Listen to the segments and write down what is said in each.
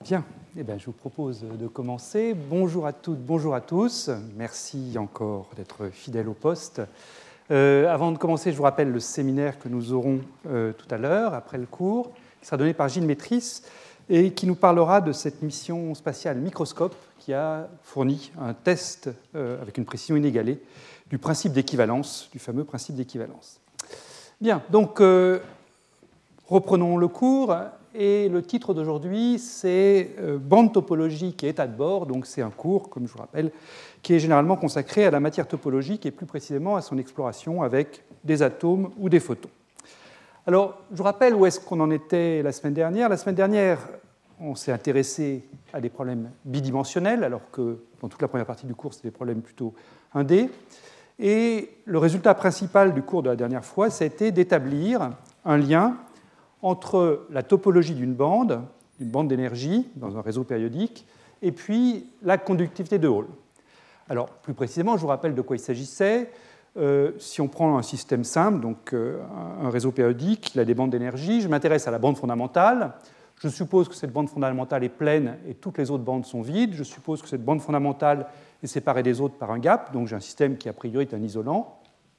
Bien, eh bien, je vous propose de commencer. Bonjour à toutes, bonjour à tous. Merci encore d'être fidèles au poste. Avant de commencer, je vous rappelle le séminaire que nous aurons tout à l'heure, après le cours, qui sera donné par Gilles Métris et qui nous parlera de cette mission spatiale Microscope qui a fourni un test avec une précision inégalée du principe d'équivalence, du fameux principe d'équivalence. Bien, donc reprenons le cours. Et le titre d'aujourd'hui, c'est Bande topologique et état de bord. Donc c'est un cours, comme je vous rappelle, qui est généralement consacré à la matière topologique et plus précisément à son exploration avec des atomes ou des photons. Alors, je vous rappelle où est-ce qu'on en était la semaine dernière. La semaine dernière, on s'est intéressé à des problèmes bidimensionnels, alors que dans toute la première partie du cours, c'était des problèmes plutôt 1D. Et le résultat principal du cours de la dernière fois, ça a été d'établir un lien entre la topologie d'une bande d'énergie dans un réseau périodique, et puis la conductivité de Hall. Alors, plus précisément, je vous rappelle de quoi il s'agissait. Si on prend un système simple, donc un réseau périodique, il a des bandes d'énergie, je m'intéresse à la bande fondamentale, je suppose que cette bande fondamentale est pleine et toutes les autres bandes sont vides, je suppose que cette bande fondamentale est séparée des autres par un gap, donc j'ai un système qui a priori est un isolant.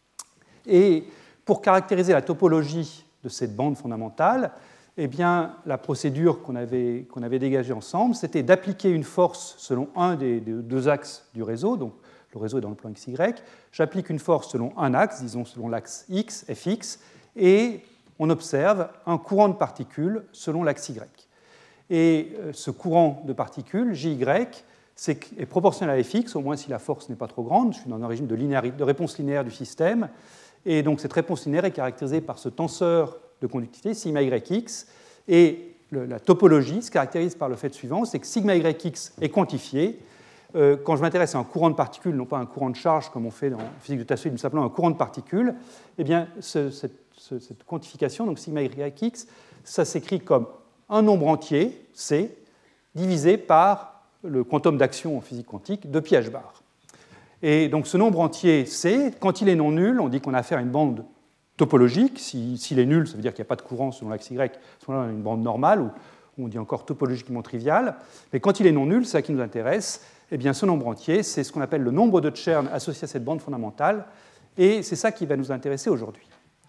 Et pour caractériser la topologie de cette bande fondamentale, eh bien, la procédure qu'on avait dégagée ensemble, c'était d'appliquer une force selon un des deux axes du réseau, donc le réseau est dans le plan XY, j'applique une force selon un axe, disons selon l'axe X, Fx, et on observe un courant de particules selon l'axe Y. Et ce courant de particules, Jy, est proportionnel à Fx, au moins si la force n'est pas trop grande, je suis dans un régime de réponse linéaire du système, et donc cette réponse linéaire est caractérisée par ce tenseur de conductivité, sigma yx, et la topologie se caractérise par le fait suivant, c'est que sigma yx est quantifié. Quand je m'intéresse à un courant de particules, non pas un courant de charge comme on fait dans la physique de Tassoïde, mais simplement un courant de particules, eh bien, cette quantification, donc sigma yx, ça s'écrit comme un nombre entier, C, divisé par le quantum d'action en physique quantique de pi h bar. Et donc ce nombre entier C, quand il est non nul, on dit qu'on a affaire à une bande topologique. S'il est nul, ça veut dire qu'il n'y a pas de courant selon l'axe Y, on a une bande normale, ou on dit encore topologiquement triviale. Mais quand il est non nul, c'est ça qui nous intéresse, eh bien ce nombre entier, c'est ce qu'on appelle le nombre de Chern associé à cette bande fondamentale, et c'est ça qui va nous intéresser aujourd'hui.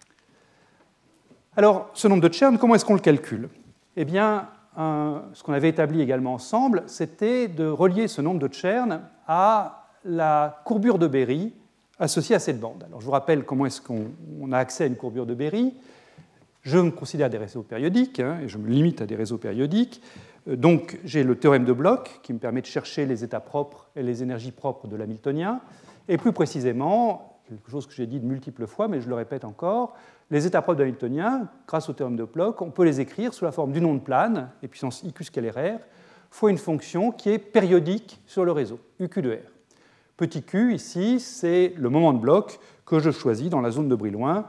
Alors, ce nombre de Chern, comment est-ce qu'on le calcule ? Eh bien, ce qu'on avait établi également ensemble, c'était de relier ce nombre de Chern à la courbure de Berry associée à cette bande. Alors, je vous rappelle comment est-ce qu'on a accès à une courbure de Berry. Je me considère des réseaux périodiques, et je me limite à des réseaux périodiques. Donc, j'ai le théorème de Bloch qui me permet de chercher les états propres et les énergies propres de l'hamiltonien. Et plus précisément, quelque chose que j'ai dit de multiples fois, mais je le répète encore, les états propres de l'hamiltonien, grâce au théorème de Bloch, on peut les écrire sous la forme d'une onde plane, et puissance IQ scalaire, fois une fonction qui est périodique sur le réseau, UQ de R. Petit q, ici, c'est le moment de Bloch que je choisis dans la zone de Brillouin.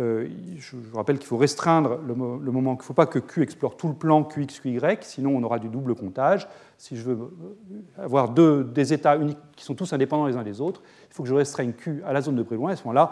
Je vous rappelle qu'il faut restreindre le moment, qu'il ne faut pas que q explore tout le plan qx, qy, sinon on aura du double comptage. Si je veux avoir des états uniques qui sont tous indépendants les uns des autres, il faut que je restreigne q à la zone de Brillouin. À ce moment-là,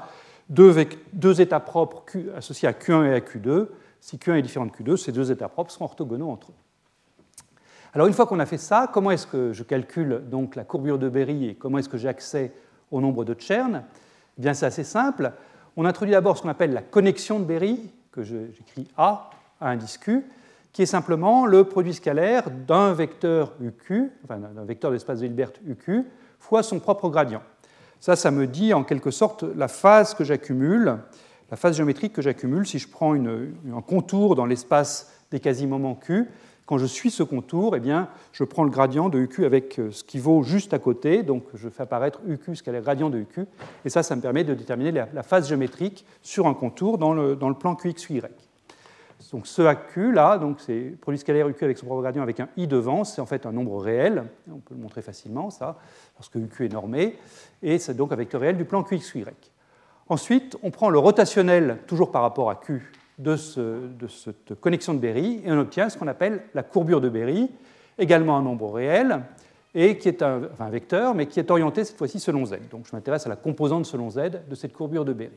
deux états propres q associés à q1 et à q2. Si q1 est différent de q2, ces deux états propres seront orthogonaux entre eux. Alors, une fois qu'on a fait ça, comment est-ce que je calcule donc la courbure de Berry et comment est-ce que j'ai accès au nombre de Chern ? Eh bien, c'est assez simple. On introduit d'abord ce qu'on appelle la connexion de Berry, que j'écris A à indice Q, qui est simplement le produit scalaire d'un vecteur UQ, enfin d'un vecteur d'espace de Hilbert UQ, fois son propre gradient. Ça me dit en quelque sorte la phase que j'accumule, la phase géométrique que j'accumule si je prends un contour dans l'espace des quasi-moments Q. Quand je suis ce contour, eh bien, je prends le gradient de UQ avec ce qui vaut juste à côté, donc je fais apparaître UQ scalaire gradient de UQ, et ça me permet de déterminer la phase géométrique sur un contour dans le plan QXY. Donc ce AQ là, donc c'est produit scalaire UQ avec son propre gradient avec un I devant, c'est en fait un nombre réel, on peut le montrer facilement ça, parce que UQ est normé, et c'est donc un vecteur réel du plan QXY. Ensuite, on prend le rotationnel, toujours par rapport à Q, de cette connexion de Berry, et on obtient ce qu'on appelle la courbure de Berry, également un nombre réel, et qui est un vecteur, mais qui est orienté cette fois-ci selon z. Donc je m'intéresse à la composante selon z de cette courbure de Berry.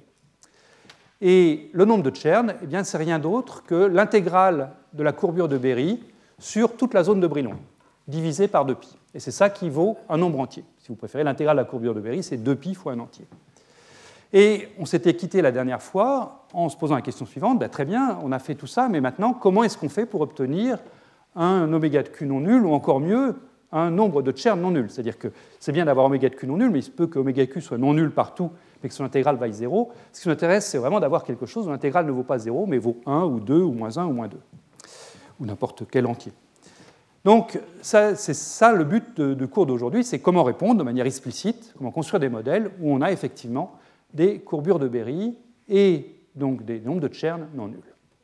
Et le nombre de Chern, eh bien, c'est rien d'autre que l'intégrale de la courbure de Berry sur toute la zone de Brillouin, divisé par 2π. Et c'est ça qui vaut un nombre entier. Si vous préférez, l'intégrale de la courbure de Berry, c'est 2π fois un entier. Et on s'était quitté la dernière fois en se posant la question suivante, très bien, on a fait tout ça, mais maintenant, comment est-ce qu'on fait pour obtenir un oméga de Q non nul, ou encore mieux, un nombre de Chern non nul? C'est-à-dire que c'est bien d'avoir oméga de Q non nul, mais il se peut que oméga Q soit non nul partout, mais que son intégrale vaille 0. Ce qui nous intéresse, c'est vraiment d'avoir quelque chose où l'intégrale ne vaut pas 0, mais vaut 1 ou 2 ou moins 1 ou moins 2, ou n'importe quel entier. Donc, c'est ça le but de cours d'aujourd'hui, c'est comment répondre de manière explicite, comment construire des modèles où on a effectivement des courbures de Berry et donc des nombres de Chern non nuls.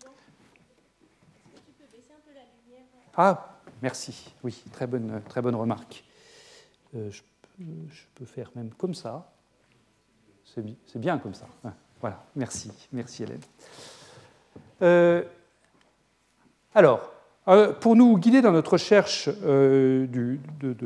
Ah, merci. Oui, très bonne remarque. Je peux faire même comme ça. C'est bien comme ça. Voilà, merci Hélène. Alors, pour nous guider dans notre recherche de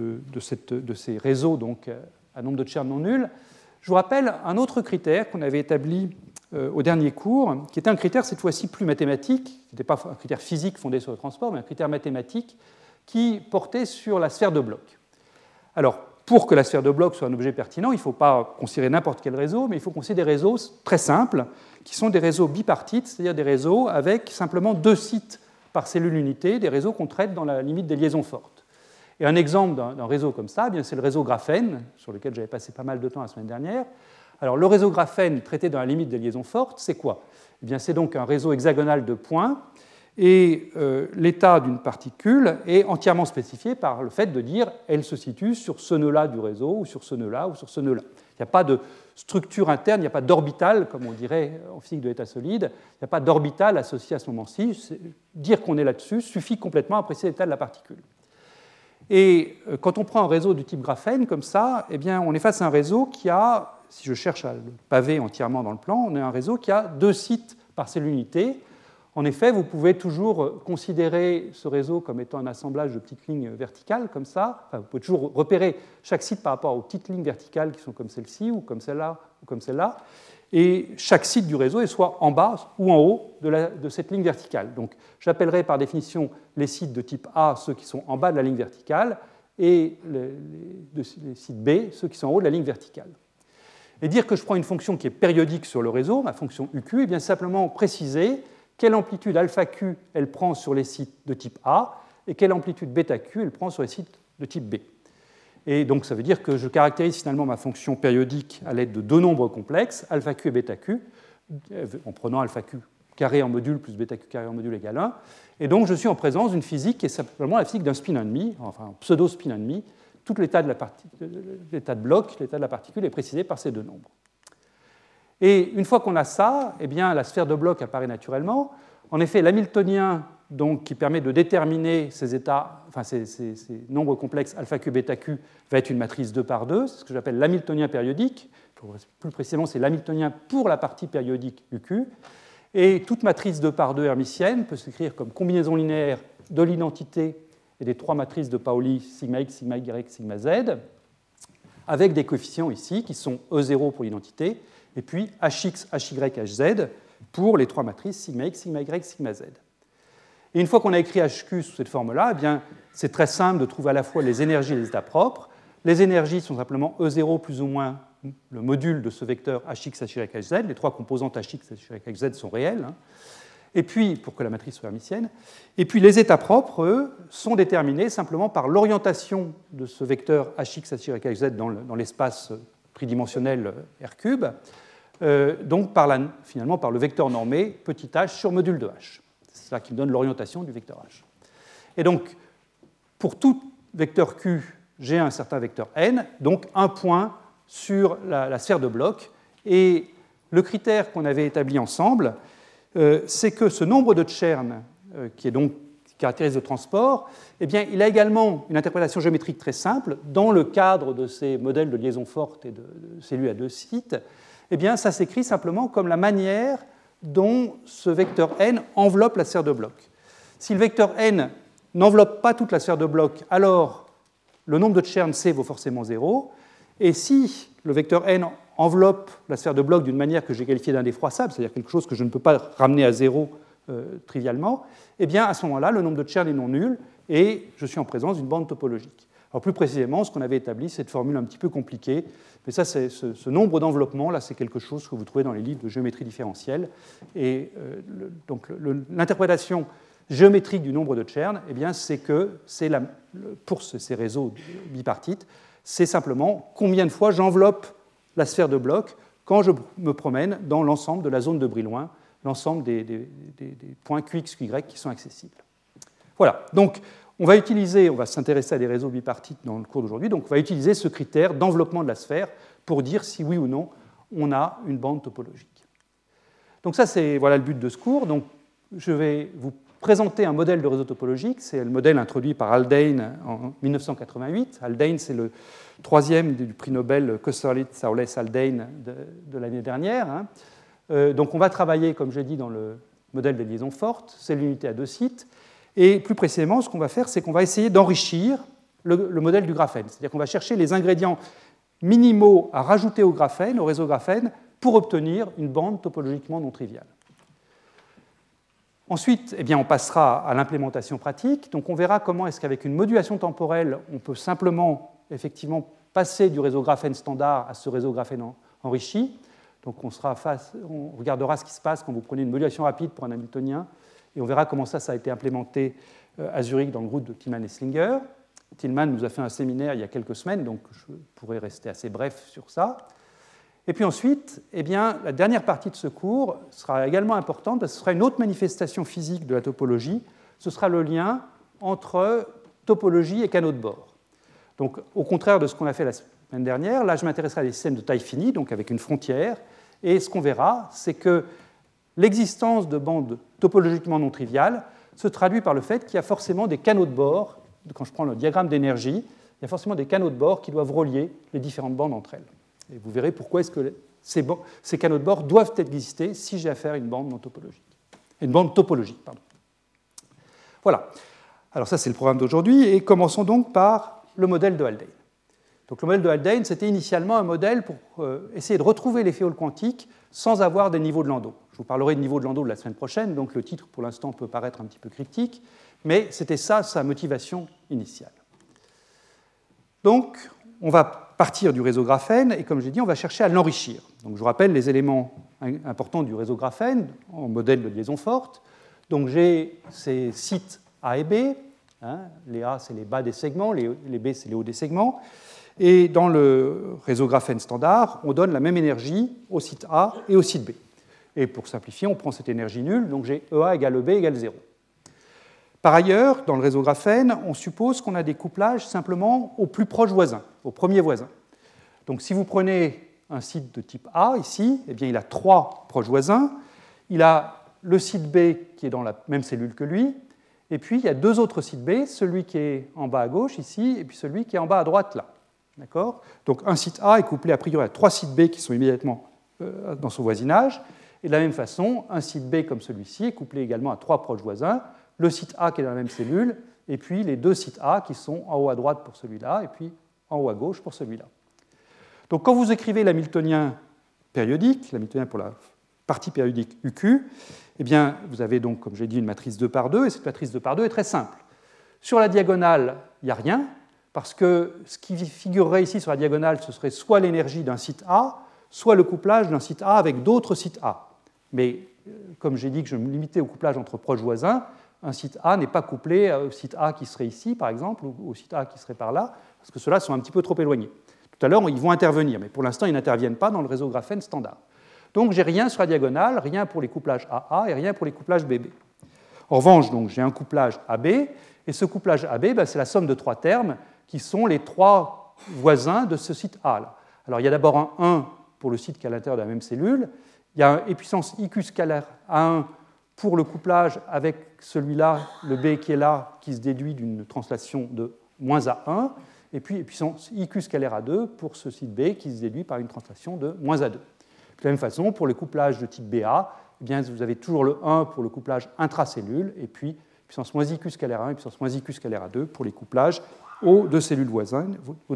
ces réseaux donc, à nombre de Chern non nuls, je vous rappelle un autre critère qu'on avait établi au dernier cours, qui était un critère cette fois-ci plus mathématique, qui n'était pas un critère physique fondé sur le transport, mais un critère mathématique qui portait sur la sphère de Bloch. Alors, pour que la sphère de Bloch soit un objet pertinent, il ne faut pas considérer n'importe quel réseau, mais il faut considérer des réseaux très simples, qui sont des réseaux bipartites, c'est-à-dire des réseaux avec simplement 2 sites par cellule unité, des réseaux qu'on traite dans la limite des liaisons fortes. Et un exemple d'un réseau comme ça, c'est le réseau graphène, sur lequel j'avais passé pas mal de temps la semaine dernière. Alors, le réseau graphène traité dans la limite des liaisons fortes, c'est quoi? C'est donc un réseau hexagonal de points, et l'état d'une particule est entièrement spécifié par le fait de dire elle se situe sur ce nœud-là du réseau, ou sur ce nœud-là, ou sur ce nœud-là. Il n'y a pas de structure interne, il n'y a pas d'orbital, comme on dirait en physique de l'état solide, il n'y a pas d'orbital associé à ce moment-ci. Dire qu'on est là-dessus suffit complètement à apprécier l'état de la particule. Et quand on prend un réseau du type graphène, comme ça, on est face à un réseau qui a, si je cherche à le paver entièrement dans le plan, on a un réseau qui a 2 sites par cellule unité. En effet, vous pouvez toujours considérer ce réseau comme étant un assemblage de petites lignes verticales, comme ça. Enfin, vous pouvez toujours repérer chaque site par rapport aux petites lignes verticales qui sont comme celle-ci, ou comme celle-là, ou comme celle-là. Et chaque site du réseau est soit en bas ou en haut de cette ligne verticale. Donc, j'appellerai par définition les sites de type A, ceux qui sont en bas de la ligne verticale, et les sites B, ceux qui sont en haut de la ligne verticale. Et dire que je prends une fonction qui est périodique sur le réseau, ma fonction UQ, bien simplement préciser quelle amplitude alpha Q elle prend sur les sites de type A et quelle amplitude bêta Q elle prend sur les sites de type B. Et donc ça veut dire que je caractérise finalement ma fonction périodique à l'aide de 2 nombres complexes, alpha Q et bêta Q, en prenant alpha Q carré en module plus bêta Q carré en module égale 1. Et donc je suis en présence d'une physique qui est simplement la physique d'un spin 1,5, enfin un pseudo-spin 1,5. Tout l'état de Bloch, l'état de la particule est précisé par ces 2 nombres. Et une fois qu'on a ça, la sphère de Bloch apparaît naturellement. En effet, l'hamiltonien, donc, qui permet de déterminer ces états, enfin ces nombres complexes alpha Q, bêta Q, va être une matrice 2 par 2, c'est ce que j'appelle l'hamiltonien périodique. Plus précisément, c'est l'hamiltonien pour la partie périodique UQ. Et toute matrice 2 par 2 hermitienne peut s'écrire comme combinaison linéaire de l'identité et des 3 matrices de Pauli, sigma x, sigma y, sigma z, avec des coefficients ici qui sont E0 pour l'identité, et puis hx, hy, hz pour les 3 matrices sigma x, sigma y, sigma z. Et une fois qu'on a écrit HQ sous cette forme-là, c'est très simple de trouver à la fois les énergies et les états propres. Les énergies sont simplement E0 plus ou moins le module de ce vecteur hx, hy, hz. Les 3 composantes hx, hy, hz sont réelles. Et puis, pour que la matrice soit hermitienne. Et puis les états propres, eux, sont déterminés simplement par l'orientation de ce vecteur hx, hy, hz dans l'espace tridimensionnel R3, donc finalement par le vecteur normé petit h sur module de h. C'est ça qui me donne l'orientation du vecteur h. Et donc, pour tout vecteur q, j'ai un certain vecteur n, donc un point sur la sphère de Bloch. Et le critère qu'on avait établi ensemble, c'est que ce nombre de Chern, qui caractérise le transport, il a également une interprétation géométrique très simple. Dans le cadre de ces modèles de liaison forte et de cellules à 2 sites, ça s'écrit simplement comme la manière dont ce vecteur n enveloppe la sphère de Bloch. Si le vecteur n n'enveloppe pas toute la sphère de Bloch, alors le nombre de Chern C vaut forcément 0. Et si le vecteur n enveloppe la sphère de Bloch d'une manière que j'ai qualifiée d'indéfroissable, c'est-à-dire quelque chose que je ne peux pas ramener à 0 trivialement, à ce moment-là, le nombre de Chern est non nul, et je suis en présence d'une bande topologique. Alors plus précisément, ce qu'on avait établi, c'est une formule un petit peu compliquée, mais ça, c'est ce nombre d'enveloppements, là, c'est quelque chose que vous trouvez dans les livres de géométrie différentielle. Et donc l'interprétation géométrique du nombre de Chern, eh bien, c'est que pour ces réseaux bipartites, c'est simplement combien de fois j'enveloppe la sphère de bloc quand je me promène dans l'ensemble de la zone de Brillouin, l'ensemble des points QX, QY qui sont accessibles. Voilà, donc on va s'intéresser à des réseaux bipartites dans le cours d'aujourd'hui, donc on va utiliser ce critère d'enveloppement de la sphère pour dire si oui ou non on a une bande topologique. Donc ça, c'est voilà le but de ce cours. Donc je vais vous présenter un modèle de réseau topologique, c'est le modèle introduit par Haldane en 1988. Haldane, c'est le troisième du prix Nobel Kosterlitz-Thouless-Haldane de l'année dernière. Donc on va travailler, comme j'ai dit, dans le modèle des liaisons fortes, c'est l'unité à deux sites. Et plus précisément, ce qu'on va faire, c'est qu'on va essayer d'enrichir le modèle du graphène. C'est-à-dire qu'on va chercher les ingrédients minimaux à rajouter au graphène, au réseau graphène, pour obtenir une bande topologiquement non triviale. Ensuite, eh bien, on passera à l'implémentation pratique. Donc on verra comment est-ce qu'avec une modulation temporelle, on peut simplement, effectivement, passer du réseau graphène standard à ce réseau graphène enrichi. Donc on regardera ce qui se passe quand vous prenez une modulation rapide pour un hamiltonien, et on verra comment ça a été implémenté à Zurich dans le groupe de Tillman et Slinger. Tillman nous a fait un séminaire il y a quelques semaines, donc je pourrais rester assez bref sur ça. Et puis ensuite, eh bien, la dernière partie de ce cours sera également importante, parce que ce sera une autre manifestation physique de la topologie, ce sera le lien entre topologie et canaux de bord. Donc au contraire de ce qu'on a fait la semaine dernière, là je m'intéresserai à des systèmes de taille finie, donc avec une frontière, et ce qu'on verra, c'est que l'existence de bandes topologiquement non triviales se traduit par le fait qu'il y a forcément des canaux de bord. Quand je prends le diagramme d'énergie, il y a forcément des canaux de bord qui doivent relier les différentes bandes entre elles. Et vous verrez pourquoi est-ce que ces canaux de bord doivent exister si j'ai affaire à une bande non topologique. Une bande topologique, pardon. Voilà. Alors ça, c'est le programme d'aujourd'hui. Et commençons donc par le modèle de Haldane. Donc le modèle de Haldane, c'était initialement un modèle pour essayer de retrouver les féoles quantiques sans avoir des niveaux de Landau. Je vous parlerai de niveau de Landau la semaine prochaine, donc le titre, pour l'instant, peut paraître un petit peu cryptique, mais c'était ça, sa motivation initiale. Donc, on va partir du réseau graphène, et comme j'ai dit, on va chercher à l'enrichir. Donc, je vous rappelle les éléments importants du réseau graphène en modèle de liaison forte. Donc, j'ai ces sites A et B. Les A, c'est les bas des segments, les B, c'est les hauts des segments. Et dans le réseau graphène standard, on donne la même énergie au site A et au site B. Et pour simplifier, on prend cette énergie nulle, donc j'ai EA égale EB égale 0. Par ailleurs, dans le réseau graphène, on suppose qu'on a des couplages simplement aux plus proches voisins, aux premiers voisins. Donc si vous prenez un site de type A ici, eh bien, il a 3 proches voisins. Il a le site B qui est dans la même cellule que lui, et puis il y a 2 autres sites B, celui qui est en bas à gauche ici, et puis celui qui est en bas à droite là. D'accord ? Donc un site A est couplé a priori à 3 sites B qui sont immédiatement dans son voisinage, et de la même façon, un site B comme celui-ci est couplé également à 3 proches voisins, le site A qui est dans la même cellule, et puis les 2 sites A qui sont en haut à droite pour celui-là, et puis en haut à gauche pour celui-là. Donc quand vous écrivez l'hamiltonien périodique, l'hamiltonien pour la partie périodique UQ, eh bien, vous avez donc, comme j'ai dit, une matrice 2 par 2, et cette matrice 2 par 2 est très simple. Sur la diagonale, il n'y a rien, parce que ce qui figurerait ici sur la diagonale, ce serait soit l'énergie d'un site A, soit le couplage d'un site A avec d'autres sites A. Mais comme j'ai dit que je me limitais au couplage entre proches voisins, un site A n'est pas couplé au site A qui serait ici, par exemple, ou au site A qui serait par là, parce que ceux-là sont un petit peu trop éloignés. Tout à l'heure, ils vont intervenir, mais pour l'instant, ils n'interviennent pas dans le réseau graphène standard. Donc, j'ai rien sur la diagonale, rien pour les couplages AA et rien pour les couplages BB. En revanche, donc, j'ai un couplage AB, et ce couplage AB, c'est la somme de 3 termes qui sont les 3 voisins de ce site A. Là. Alors, il y a d'abord un 1 pour le site qui est à l'intérieur de la même cellule, il y a un E puissance IQ scalaire A1 pour le couplage avec celui-là, le B qui est là, qui se déduit d'une translation de moins A1, et puis E puissance IQ scalaire A2 pour ce site B qui se déduit par une translation de moins A2. De la même façon, pour le couplage de type BA, eh bien, vous avez toujours le 1 pour le couplage intracellule, et puis puissance moins IQ scalaire A1 et puissance moins IQ scalaire A2 pour les couplages aux 2 cellules voisines.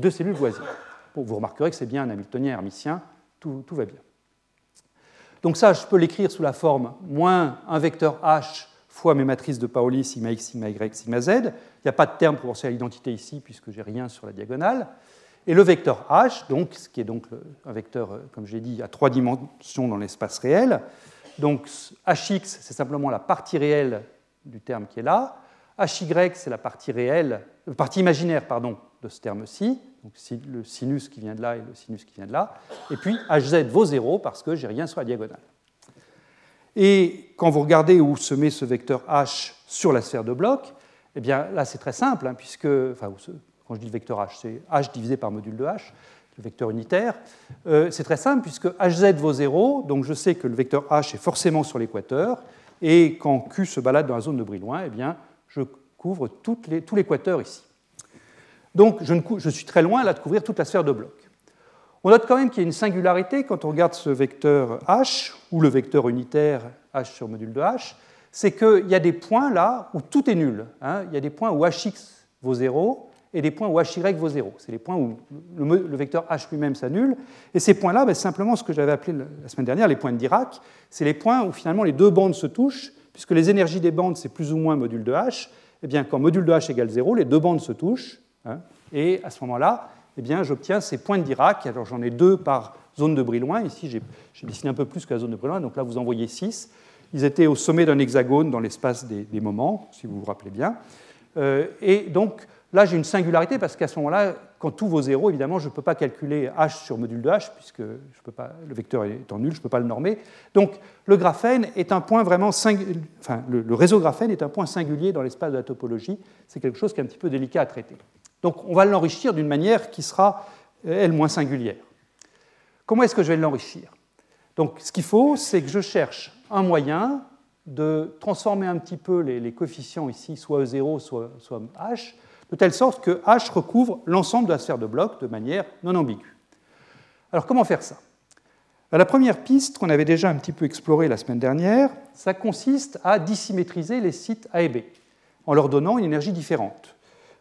Bon, vous remarquerez que c'est bien un hamiltonien hermitien, tout va bien. Donc ça, je peux l'écrire sous la forme moins un vecteur H fois mes matrices de Pauli, sigma x, sigma y, sigma z. Il n'y a pas de terme proportionnel à l'identité ici, puisque je n'ai rien sur la diagonale. Et le vecteur h, donc, ce qui est donc un vecteur, comme je l'ai dit, à 3 dimensions dans l'espace réel. Donc hx, c'est simplement la partie réelle du terme qui est là. Hy, c'est la partie imaginaire de ce terme-ci, donc le sinus qui vient de là et le sinus qui vient de là. Et puis hz vaut 0 parce que je n'ai rien sur la diagonale. Et quand vous regardez où se met ce vecteur h sur la sphère de bloc, eh bien là c'est très simple, puisque, quand je dis le vecteur h, c'est h divisé par module de h, le vecteur unitaire. C'est très simple, puisque hz vaut 0, donc je sais que le vecteur h est forcément sur l'équateur, et quand q se balade dans la zone de Brillouin, eh bien, je couvre tout l'équateur ici. Donc je suis très loin là de couvrir toute la sphère de bloc. On note quand même qu'il y a une singularité quand on regarde ce vecteur h, ou le vecteur unitaire h sur module de h, c'est qu'il y a des points là où tout est nul. Il y a des points où hx vaut 0 et des points où hy vaut 0. C'est les points où le vecteur h lui-même s'annule. Et ces points-là, c'est simplement ce que j'avais appelé la semaine dernière les points de Dirac. C'est les points où finalement les deux bandes se touchent, puisque les énergies des bandes, c'est plus ou moins module de h. Eh bien, quand module de h égale 0, les deux bandes se touchent. Et à ce moment-là, eh bien, j'obtiens ces points de Dirac. Alors j'en ai 2 par zone de Brillouin. Ici, j'ai dessiné un peu plus que la zone de Brillouin. Donc là, vous en voyez 6. Ils étaient au sommet d'un hexagone dans l'espace des moments, si vous vous rappelez bien. Et donc, là, j'ai une singularité parce qu'à ce moment-là, quand tout vaut 0, évidemment, je ne peux pas calculer h sur module de h, puisque le vecteur étant nul, je ne peux pas le normer. Donc, le graphène est un point vraiment singulier. Enfin, le réseau graphène est un point singulier dans l'espace de la topologie. C'est quelque chose qui est un petit peu délicat à traiter. Donc, on va l'enrichir d'une manière qui sera, elle, moins singulière. Comment est-ce que je vais l'enrichir? Donc, ce qu'il faut, c'est que je cherche un moyen de transformer un petit peu les coefficients ici, soit E0, soit H, de telle sorte que H recouvre l'ensemble de la sphère de bloc de manière non ambiguë. Alors, comment faire ça? La première piste qu'on avait déjà un petit peu explorée la semaine dernière, ça consiste à dissymétriser les sites A et B, en leur donnant une énergie différente.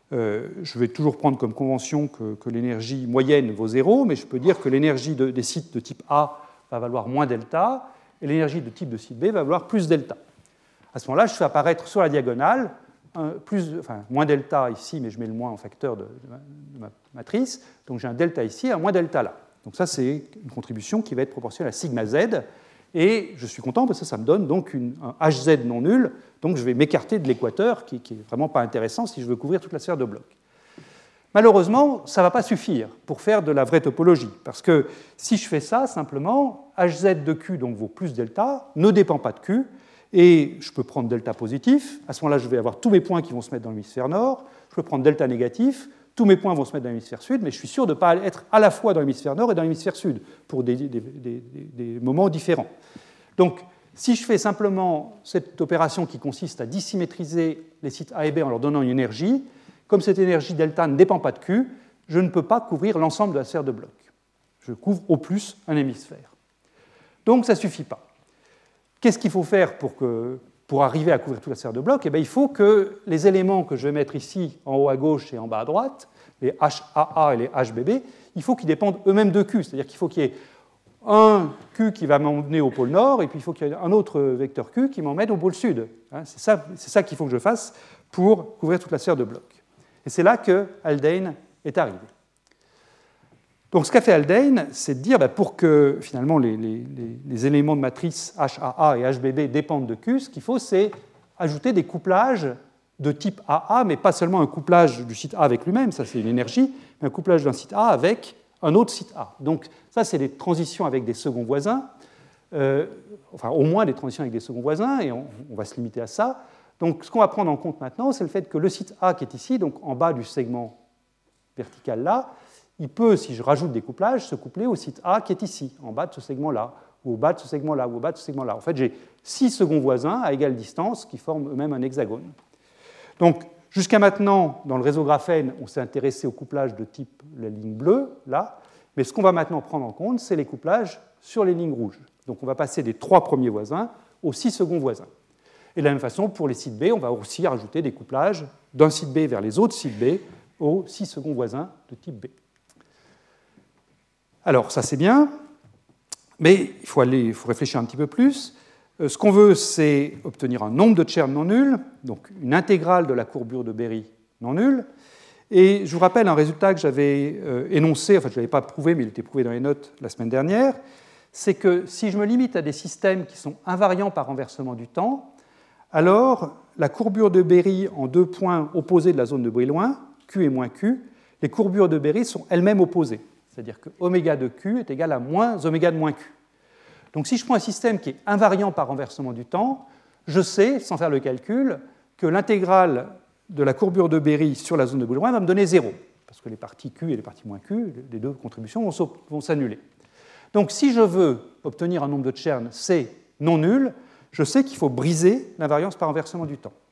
Je vais toujours prendre comme convention que l'énergie moyenne vaut 0, mais je peux dire que l'énergie des sites de type A va valoir moins delta, et l'énergie de type de site B va valoir plus delta. À ce moment-là, je fais apparaître sur la diagonale moins delta ici, mais je mets le moins en facteur de ma matrice, donc j'ai un delta ici et un moins delta là. Donc ça, c'est une contribution qui va être proportionnelle à sigma z, et je suis content parce que ça me donne donc un hz non nul, donc je vais m'écarter de l'équateur, qui n'est vraiment pas intéressant si je veux couvrir toute la sphère de bloc. Malheureusement, ça ne va pas suffire pour faire de la vraie topologie, parce que si je fais ça, simplement, hz de q donc vaut plus delta, ne dépend pas de q, et je peux prendre delta positif, à ce moment-là, je vais avoir tous mes points qui vont se mettre dans l'hémisphère nord, je peux prendre delta négatif, tous mes points vont se mettre dans l'hémisphère sud, mais je suis sûr de ne pas être à la fois dans l'hémisphère nord et dans l'hémisphère sud, pour des moments différents. Donc, si je fais simplement cette opération qui consiste à dissymétriser les sites A et B en leur donnant une énergie, comme cette énergie delta ne dépend pas de Q, je ne peux pas couvrir l'ensemble de la sphère de bloc. Je couvre au plus un hémisphère. Donc ça ne suffit pas. Qu'est-ce qu'il faut faire pour arriver à couvrir toute la sphère de bloc? Il faut que les éléments que je vais mettre ici en haut à gauche et en bas à droite, les HAA et les HBB, il faut qu'ils dépendent eux-mêmes de Q. C'est-à-dire qu'il faut qu'il y ait un Q qui va m'emmener au pôle nord, et puis il faut qu'il y ait un autre vecteur Q qui m'emmène au pôle sud. C'est ça qu'il faut que je fasse pour couvrir toute la sphère de bloc. Et c'est là que Haldane est arrivé. Donc ce qu'a fait Haldane, c'est de dire pour que finalement les éléments de matrice HAA et HBB dépendent de Q, ce qu'il faut, c'est ajouter des couplages de type AA, mais pas seulement un couplage du site A avec lui-même, ça c'est une énergie, mais un couplage d'un site A avec un autre site A. Donc ça, c'est des transitions avec des seconds voisins, au moins des transitions avec des seconds voisins, et on va se limiter à ça. Donc ce qu'on va prendre en compte maintenant, c'est le fait que le site A qui est ici, donc en bas du segment vertical là, il peut, si je rajoute des couplages, se coupler au site A qui est ici, en bas de ce segment-là, ou au bas de ce segment-là, ou au bas de ce segment-là. En fait, j'ai 6 seconds voisins à égale distance qui forment eux-mêmes un hexagone. Donc, jusqu'à maintenant, dans le réseau graphène, on s'est intéressé au couplage de type la ligne bleue, là, mais ce qu'on va maintenant prendre en compte, c'est les couplages sur les lignes rouges. Donc, on va passer des 3 premiers voisins aux 6 seconds voisins. Et de la même façon, pour les sites B, on va aussi rajouter des couplages d'un site B vers les autres sites B aux 6 seconds voisins de type B. Alors, ça c'est bien, mais il faut réfléchir un petit peu plus. Ce qu'on veut, c'est obtenir un nombre de Chern non nul, donc une intégrale de la courbure de Berry non nulle. Et je vous rappelle un résultat que j'avais énoncé, enfin je ne l'avais pas prouvé, mais il était prouvé dans les notes la semaine dernière, c'est que si je me limite à des systèmes qui sont invariants par renversement du temps, alors la courbure de Berry en deux points opposés de la zone de Brillouin, Q et moins Q, les courbures de Berry sont elles-mêmes opposées. C'est-à-dire que oméga de Q est égal à moins oméga de moins Q. Donc si je prends un système qui est invariant par renversement du temps, je sais, sans faire le calcul, que l'intégrale de la courbure de Berry sur la zone de Brillouin va me donner 0, parce que les parties Q et les parties moins Q, les deux contributions vont s'annuler. Donc si je veux obtenir un nombre de Chern C non nul, je sais qu'il faut briser l'invariance par renversement du temps.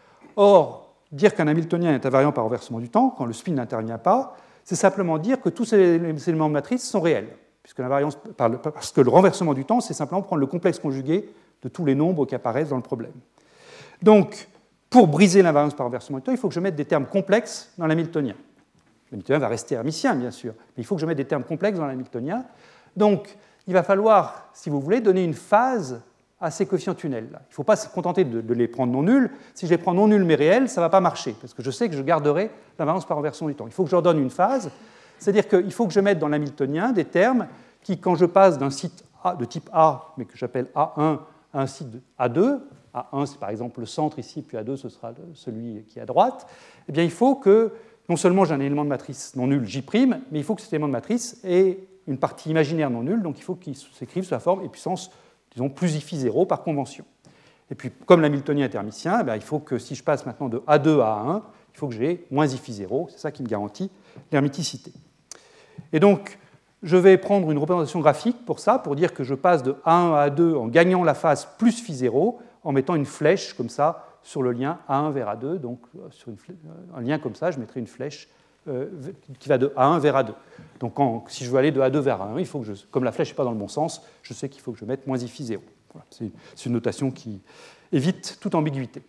Or, dire qu'un Hamiltonien est invariant par renversement du temps, quand le spin n'intervient pas, c'est simplement dire que tous ces éléments de matrice sont réels, puisque parce que le renversement du temps, c'est simplement prendre le complexe conjugué de tous les nombres qui apparaissent dans le problème. Donc, pour briser l'invariance par renversement du temps, il faut que je mette des termes complexes dans l'hamiltonien. L'hamiltonien va rester hermitien, bien sûr, mais il faut que je mette des termes complexes dans l'hamiltonien. Donc, il va falloir, si vous voulez, donner une phase à ces coefficients tunnels. Il ne faut pas se contenter de les prendre non nuls. Si je les prends non nuls mais réels, ça ne va pas marcher, parce que je sais que je garderai l'invariance par renversement du temps. Il faut que je leur donne une phase, c'est-à-dire qu'il faut que je mette dans l'hamiltonien des termes qui, quand je passe d'un site de type A, mais que j'appelle A1, à un site de A2, A1 c'est par exemple le centre ici, puis A2 ce sera celui qui est à droite, eh bien il faut que, non seulement j'ai un élément de matrice non nul J', mais il faut que cet élément de matrice ait une partie imaginaire non nulle, donc il faut qu'il s'écrive sous la forme et puissance, disons, plus I phi 0 par convention. Et puis, comme l'hamiltonien est hermitien, il faut que si je passe maintenant de A2 à A1, il faut que j'ai moins I phi 0, c'est ça qui me garantit l'hermiticité. Et donc, je vais prendre une représentation graphique pour ça, pour dire que je passe de A1 à A2 en gagnant la phase plus phi 0, en mettant une flèche comme ça sur le lien A1 vers A2. Donc, sur un lien comme ça, je mettrai une flèche qui va de A1 vers A2. Donc si je veux aller de A2 vers A1, il faut que comme la flèche n'est pas dans le bon sens, je sais qu'il faut que je mette moins I phi 0. Voilà, c'est une notation qui évite toute ambiguïté.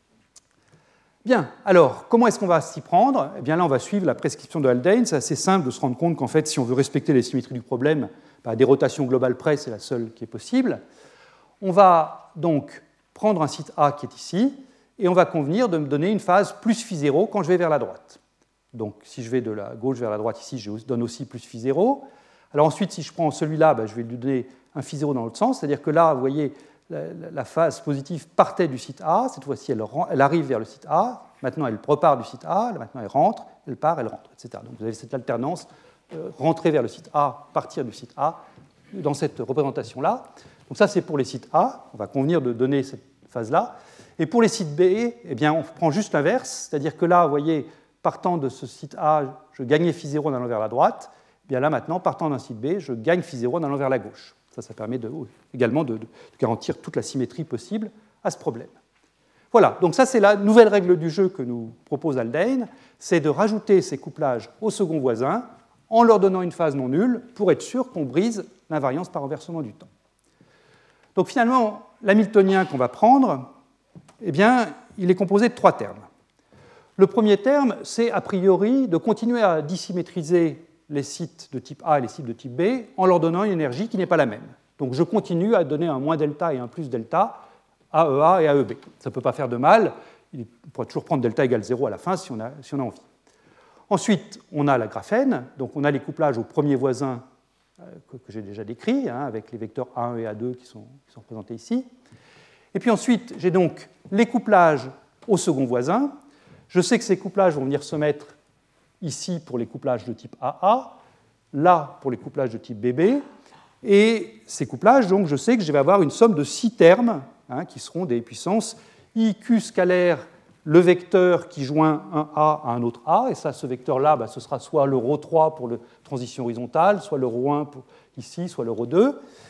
Bien, alors, comment est-ce qu'on va s'y prendre? Eh bien là, on va suivre la prescription de Haldane. C'est assez simple de se rendre compte qu'en fait, si on veut respecter les symétries du problème, des rotations globales près, c'est la seule qui est possible. On va donc prendre un site A qui est ici, et on va convenir de me donner une phase plus phi 0 quand je vais vers la droite. Donc, si je vais de la gauche vers la droite ici, je donne aussi plus phi 0. Alors ensuite, si je prends celui-là, je vais lui donner un phi 0 dans l'autre sens. C'est-à-dire que là, vous voyez, la phase positive partait du site A. Cette fois-ci, elle arrive vers le site A. Maintenant, elle repart du site A. Maintenant, elle rentre, elle part, elle rentre, etc. Donc, vous avez cette alternance, rentrer vers le site A, partir du site A, dans cette représentation-là. Donc ça, c'est pour les sites A. On va convenir de donner cette phase-là. Et pour les sites B, eh bien, on prend juste l'inverse. C'est-à-dire que là, vous voyez, partant de ce site A, je gagnais phi 0 en allant vers la droite. Bien là, maintenant, partant d'un site B, je gagne phi 0 en allant vers la gauche. Ça permet également de garantir toute la symétrie possible à ce problème. Voilà, donc ça, c'est la nouvelle règle du jeu que nous propose Haldane, c'est de rajouter ces couplages au second voisin en leur donnant une phase non nulle pour être sûr qu'on brise l'invariance par renversement du temps. Donc finalement, l'hamiltonien qu'on va prendre, eh bien, il est composé de trois termes. Le premier terme, c'est a priori de continuer à dissymétriser les sites de type A et les sites de type B en leur donnant une énergie qui n'est pas la même. Donc je continue à donner un moins delta et un plus delta à EA et à EB. Ça ne peut pas faire de mal, on pourra toujours prendre delta égale 0 à la fin si on a envie. Ensuite, on a la graphène, donc on a les couplages au premier voisin que j'ai déjà décrits, avec les vecteurs A1 et A2 qui sont représentés ici. Et puis ensuite, j'ai donc les couplages au second voisin. Je sais que ces couplages vont venir se mettre ici pour les couplages de type AA, là pour les couplages de type BB, et ces couplages, donc, je sais que je vais avoir une somme de 6 termes, qui seront des puissances IQ scalaire, le vecteur qui joint un A à un autre A, et ça, ce vecteur-là, ce sera soit le ρ3 pour la transition horizontale, soit le ρ1 ici, soit le ρ2.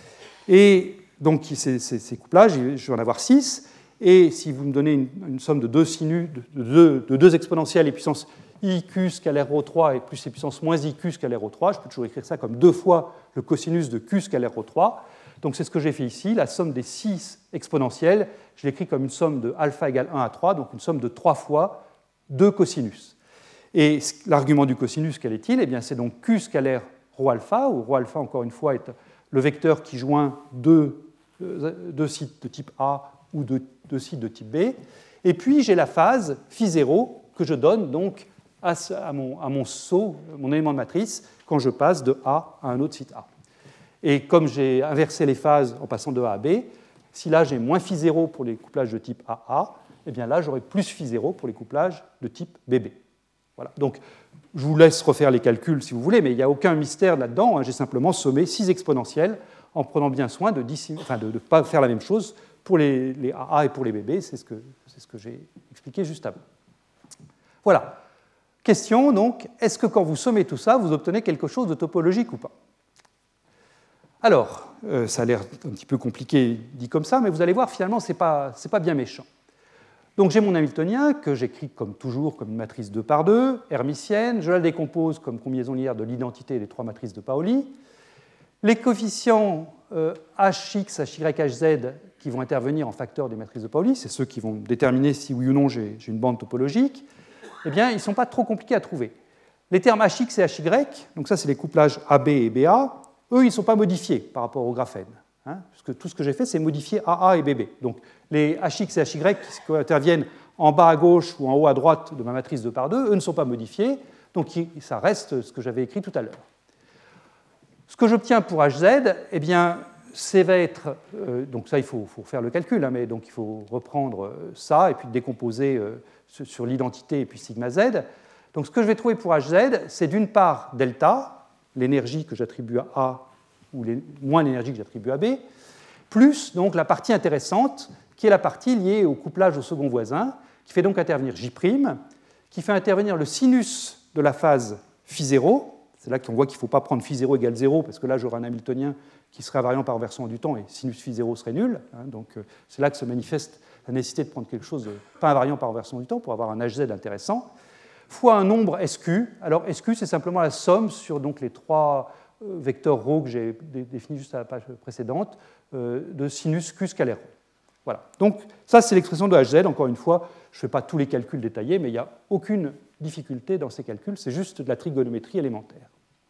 Et donc, ces couplages, je vais en avoir 6, et si vous me donnez une somme de 2 sinus, de deux exponentielles et puissance IQ scalaire ρ3 et plus les puissances moins IQ scalaire ρ3, je peux toujours écrire ça comme 2 fois le cosinus de Q scalaire ρ3. Donc c'est ce que j'ai fait ici, la somme des 6 exponentielles, je l'écris comme une somme de alpha égale 1 à 3, donc une somme de 3 fois 2 cosinus. Et l'argument du cosinus, quel est-il? Eh bien c'est donc Q scalaire ρ alpha, où ρ alpha, encore une fois, est le vecteur qui joint 2 deux sites de type A ou deux sites de type B. Et puis j'ai la phase φ0 que je donne donc à mon saut, mon élément de matrice, quand je passe de A à un autre site A. Et comme j'ai inversé les phases en passant de A à B, si là j'ai moins φ0 pour les couplages de type AA, eh bien là j'aurai plus φ0 pour les couplages de type BB. Voilà. Donc je vous laisse refaire les calculs si vous voulez, mais il n'y a aucun mystère là-dedans. J'ai simplement sommé 6 exponentielles en prenant bien soin de ne pas faire la même chose pour les AA et pour les BB. C'est ce que j'ai expliqué juste avant. Voilà. Question donc, est-ce que quand vous sommez tout ça, vous obtenez quelque chose de topologique ou pas? Alors, ça a l'air un petit peu compliqué dit comme ça, mais vous allez voir, finalement, ce n'est pas bien méchant. Donc j'ai mon Hamiltonien que j'écris comme toujours comme une matrice 2 par 2, hermitienne. Je la décompose comme combinaison linéaire de l'identité des trois matrices de Pauli. Les coefficients hx, hy, hz qui vont intervenir en facteur des matrices de Pauli, c'est ceux qui vont déterminer si oui ou non j'ai une bande topologique, eh bien, ils ne sont pas trop compliqués à trouver. Les termes hx et hy, donc ça c'est les couplages AB et BA, eux ils ne sont pas modifiés par rapport au graphène. Puisque tout ce que j'ai fait, c'est modifier AA et BB. Donc les HX et HY qui interviennent en bas à gauche ou en haut à droite de ma matrice 2 par 2, eux ne sont pas modifiés, donc ça reste ce que j'avais écrit tout à l'heure. Ce que j'obtiens pour HZ, eh bien, ça va être... donc ça, il faut faire le calcul, hein, mais donc il faut reprendre ça et puis décomposer sur l'identité et puis sigma Z. Donc ce que je vais trouver pour HZ, c'est d'une part delta, l'énergie que j'attribue à A, ou moins l'énergie que j'attribue à B, plus donc la partie intéressante, qui est la partie liée au couplage au second voisin, qui fait donc intervenir J', qui fait intervenir le sinus de la phase φ0. C'est là qu'on voit qu'il ne faut pas prendre φ0 égale 0, parce que là j'aurai un Hamiltonien qui serait invariant par versant du temps, et sinus φ0 serait nul. Donc c'est là que se manifeste la nécessité de prendre quelque chose de pas invariant par versant du temps pour avoir un HZ intéressant, fois un nombre SQ. Alors SQ, c'est simplement la somme sur donc, les trois vecteur ρ que j'ai défini juste à la page précédente, de sinus Q scalaire ρ. Voilà. Donc ça, c'est l'expression de HZ. Encore une fois, je ne fais pas tous les calculs détaillés, mais il n'y a aucune difficulté dans ces calculs, c'est juste de la trigonométrie élémentaire.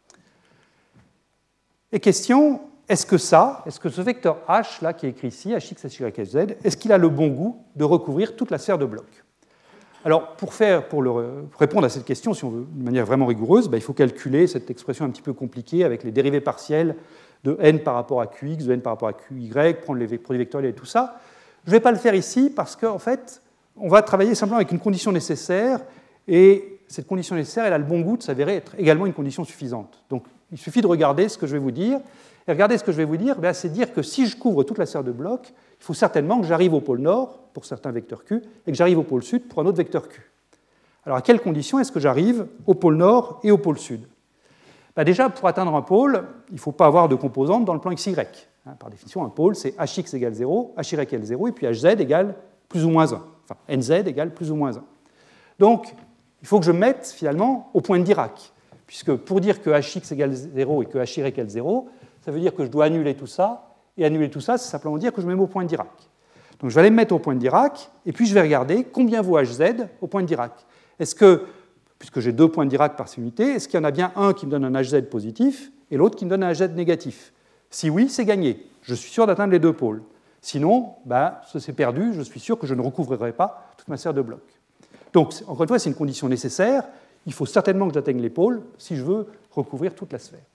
Et question, est-ce que ce vecteur H, là, qui est écrit ici, Hx, Hy, Hz, est-ce qu'il a le bon goût de recouvrir toute la sphère de blocs? Alors, pour répondre à cette question, si on veut, de manière vraiment rigoureuse, il faut calculer cette expression un petit peu compliquée avec les dérivées partielles de n par rapport à qx, de n par rapport à qy, prendre les produits vectoriels et tout ça. Je ne vais pas le faire ici parce qu'en fait, on va travailler simplement avec une condition nécessaire, et cette condition nécessaire, elle a le bon goût de s'avérer être également une condition suffisante. Donc, il suffit de regarder ce que je vais vous dire. Et regarder ce que je vais vous dire, c'est dire que si je couvre toute la sphère de blocs, il faut certainement que j'arrive au pôle nord pour certains vecteurs Q et que j'arrive au pôle sud pour un autre vecteur Q. Alors à quelles conditions est-ce que j'arrive au pôle nord et au pôle sud? Déjà, pour atteindre un pôle, il ne faut pas avoir de composantes dans le plan XY. Par définition, un pôle, c'est Hx égale 0, Hy égale 0, et puis Hz égale plus ou moins 1. Enfin, Nz égale plus ou moins 1. Donc, il faut que je mette finalement au point de Dirac, puisque pour dire que Hx égale 0 et que Hy égale 0, ça veut dire que je dois annuler tout ça, et annuler tout ça, c'est simplement dire que je me mets au point de Dirac. Donc je vais aller me mettre au point de Dirac, et puis je vais regarder combien vaut Hz au point de Dirac. Est-ce que, puisque j'ai deux points de Dirac par unité, est-ce qu'il y en a bien un qui me donne un Hz positif et l'autre qui me donne un Hz négatif? Si oui, c'est gagné. Je suis sûr d'atteindre les deux pôles. Sinon, c'est perdu, je suis sûr que je ne recouvrirai pas toute ma sphère de blocs. Donc, encore une fois, c'est une condition nécessaire. Il faut certainement que j'atteigne les pôles si je veux recouvrir toute la sphère.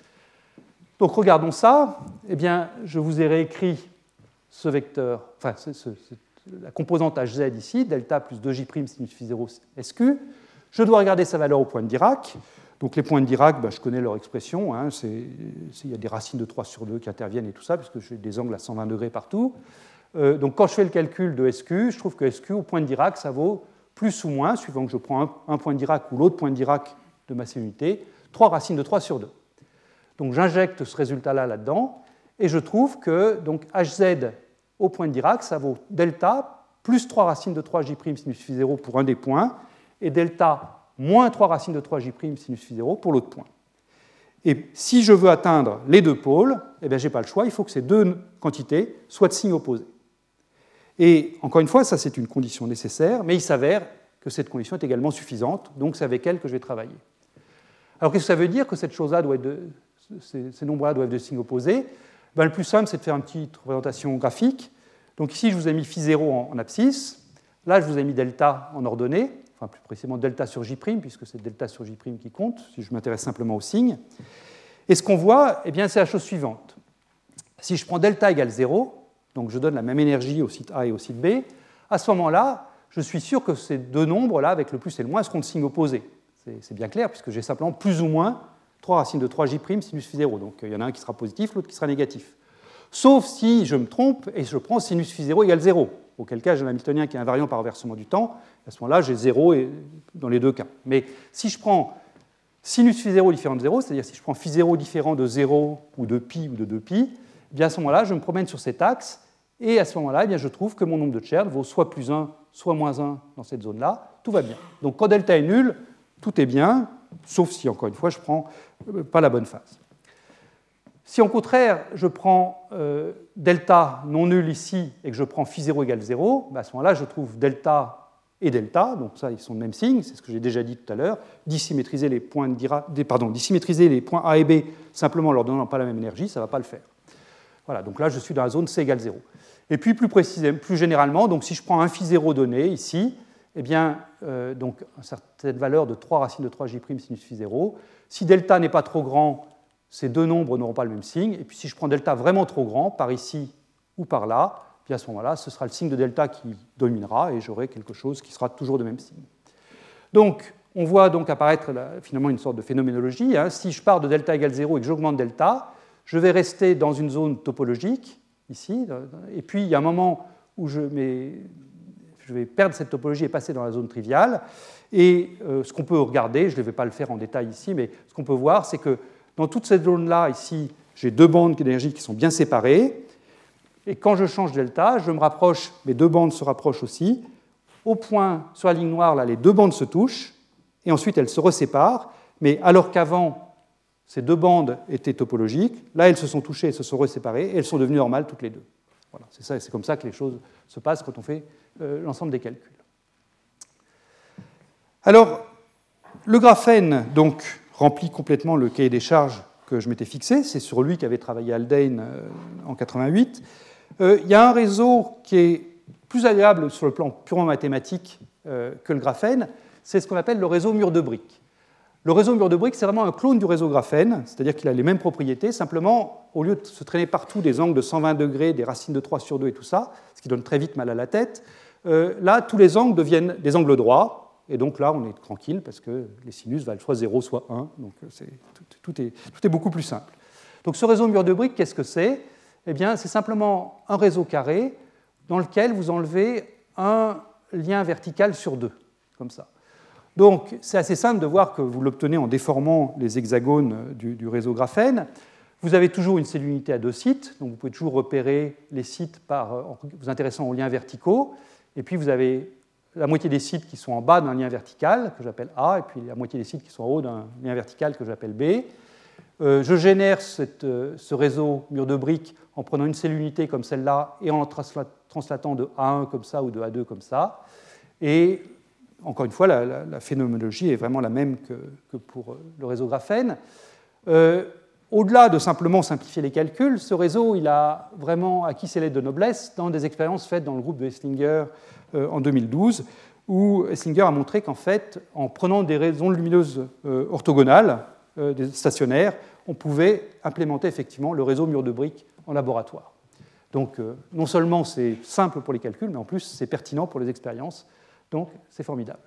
Donc regardons ça. Eh bien, je vous ai réécrit ce vecteur, enfin la composante Hz ici, delta plus 2J' sinus φ0 SQ. Je dois regarder sa valeur au point de Dirac. Donc les points de Dirac, je connais leur expression. Il y a des racines de 3 sur 2 qui interviennent et tout ça, puisque j'ai des angles à 120 degrés partout. Donc quand je fais le calcul de SQ, je trouve que SQ au point de Dirac, ça vaut plus ou moins, suivant que je prends un point de Dirac ou l'autre point de Dirac de ma unité, 3 racines de 3 sur 2. Donc j'injecte ce résultat-là là-dedans, et je trouve que donc, Hz au point de Dirac, ça vaut delta plus 3 racines de 3J' sinus φ0 pour un des points, et delta moins 3 racines de 3J' sinus φ0 pour l'autre point. Et si je veux atteindre les deux pôles, je n'ai pas le choix, il faut que ces deux quantités soient de signes opposés. Et encore une fois, ça c'est une condition nécessaire, mais il s'avère que cette condition est également suffisante, donc c'est avec elle que je vais travailler. Alors qu'est-ce que ça veut dire que cette chose-là doit être ces nombres-là doivent être de signes opposés? Ben, le plus simple, c'est de faire une petite représentation graphique. Donc ici, je vous ai mis phi0 en abscisse. Là, je vous ai mis delta en ordonnée, enfin plus précisément delta sur J', puisque c'est delta sur J' qui compte, si je m'intéresse simplement au signe. Et ce qu'on voit, eh bien, c'est la chose suivante. Si je prends delta égale 0, donc je donne la même énergie au site A et au site B, à ce moment-là, je suis sûr que ces deux nombres-là, avec le plus et le moins, seront de signe opposé. C'est bien clair, puisque j'ai simplement plus ou moins 3 racines de 3J' sinus phi0. Donc il y en a un qui sera positif, l'autre qui sera négatif. Sauf si je me trompe et je prends sinus phi0 égale 0, auquel cas j'ai un Hamiltonien qui est invariant par renversement du temps. À ce moment-là, j'ai 0 dans les deux cas. Mais si je prends sinus phi0 différent de 0, c'est-à-dire si je prends phi0 différent de 0 ou de pi ou de 2pi, eh bien à ce moment-là, je me promène sur cet axe, et à ce moment-là, eh bien, je trouve que mon nombre de Chern vaut soit plus 1, soit moins 1 dans cette zone-là, tout va bien. Donc quand delta est nul, tout est bien, sauf si, encore une fois, je ne prends pas la bonne phase. Si au contraire, je prends delta non nul ici, et que je prends phi0 égale 0, ben à ce moment-là, je trouve delta et delta, donc ça, ils sont le même signe, c'est ce que j'ai déjà dit tout à l'heure, dissymétriser les points dissymétriser les points A et B simplement en leur donnant pas la même énergie, ça ne va pas le faire. Voilà, donc là, je suis dans la zone C égale 0. Et puis, plus précisément, plus généralement, donc si je prends un phi0 donné ici, eh bien, donc une certaine valeur de 3 racines de 3J' sinus phi0, si delta n'est pas trop grand, ces deux nombres n'auront pas le même signe, et puis si je prends delta vraiment trop grand, par ici ou par là, puis à ce moment-là, ce sera le signe de delta qui dominera, et j'aurai quelque chose qui sera toujours de même signe. Donc, on voit donc apparaître finalement une sorte de phénoménologie. Si je pars de delta égale 0 et que j'augmente delta, je vais rester dans une zone topologique, ici, et puis il y a un moment où je vais perdre cette topologie et passer dans la zone triviale. Et ce qu'on peut regarder, je ne vais pas le faire en détail ici, mais ce qu'on peut voir, c'est que dans toute cette zone-là, ici, j'ai deux bandes d'énergie qui sont bien séparées. Et quand je change delta, je me rapproche, mes deux bandes se rapprochent aussi. Au point, sur la ligne noire, là, les deux bandes se touchent, et ensuite elles se reséparent. Mais alors qu'avant, ces deux bandes étaient topologiques, là, elles se sont touchées et se sont reséparées, et elles sont devenues normales toutes les deux. Voilà, c'est comme ça que les choses se passent quand on fait l'ensemble des calculs. Alors, le graphène donc, remplit complètement le cahier des charges que je m'étais fixé. C'est sur lui qu'avait travaillé Haldane en 88. Il y a un réseau qui est plus agréable sur le plan purement mathématique que le graphène. C'est ce qu'on appelle le réseau mur de briques. Le réseau mur de briques, c'est vraiment un clone du réseau graphène, c'est-à-dire qu'il a les mêmes propriétés. Simplement, au lieu de se traîner partout des angles de 120 degrés, des racines de 3 sur 2 et tout ça, ce qui donne très vite mal à la tête, là, tous les angles deviennent des angles droits. Et donc là, on est tranquille parce que les sinus valent soit 0, soit 1. Donc tout est beaucoup plus simple. Donc ce réseau mur de briques, qu'est-ce que c'est ? Eh bien, c'est simplement un réseau carré dans lequel vous enlevez un lien vertical sur deux, comme ça. Donc c'est assez simple de voir que vous l'obtenez en déformant les hexagones du réseau graphène. Vous avez toujours une cellule unité à deux sites, donc vous pouvez toujours repérer les sites en vous intéressant aux liens verticaux. Et puis vous avez la moitié des sites qui sont en bas d'un lien vertical, que j'appelle A, et puis la moitié des sites qui sont en haut d'un lien vertical, que j'appelle B. Je génère ce réseau mur de briques en prenant une cellule unité comme celle-là et en translatant de A1 comme ça ou de A2 comme ça. Et encore une fois, la phénoménologie est vraiment la même que pour le réseau graphène. Au-delà de simplement simplifier les calculs, ce réseau il a vraiment acquis ses lettres de noblesse dans des expériences faites dans le groupe de Hesslinger en 2012, où Hesslinger a montré qu'en fait, en prenant des ondes lumineuses orthogonales, des stationnaires, on pouvait implémenter effectivement le réseau mur de briques en laboratoire. Donc non seulement c'est simple pour les calculs, mais en plus c'est pertinent pour les expériences, donc c'est formidable.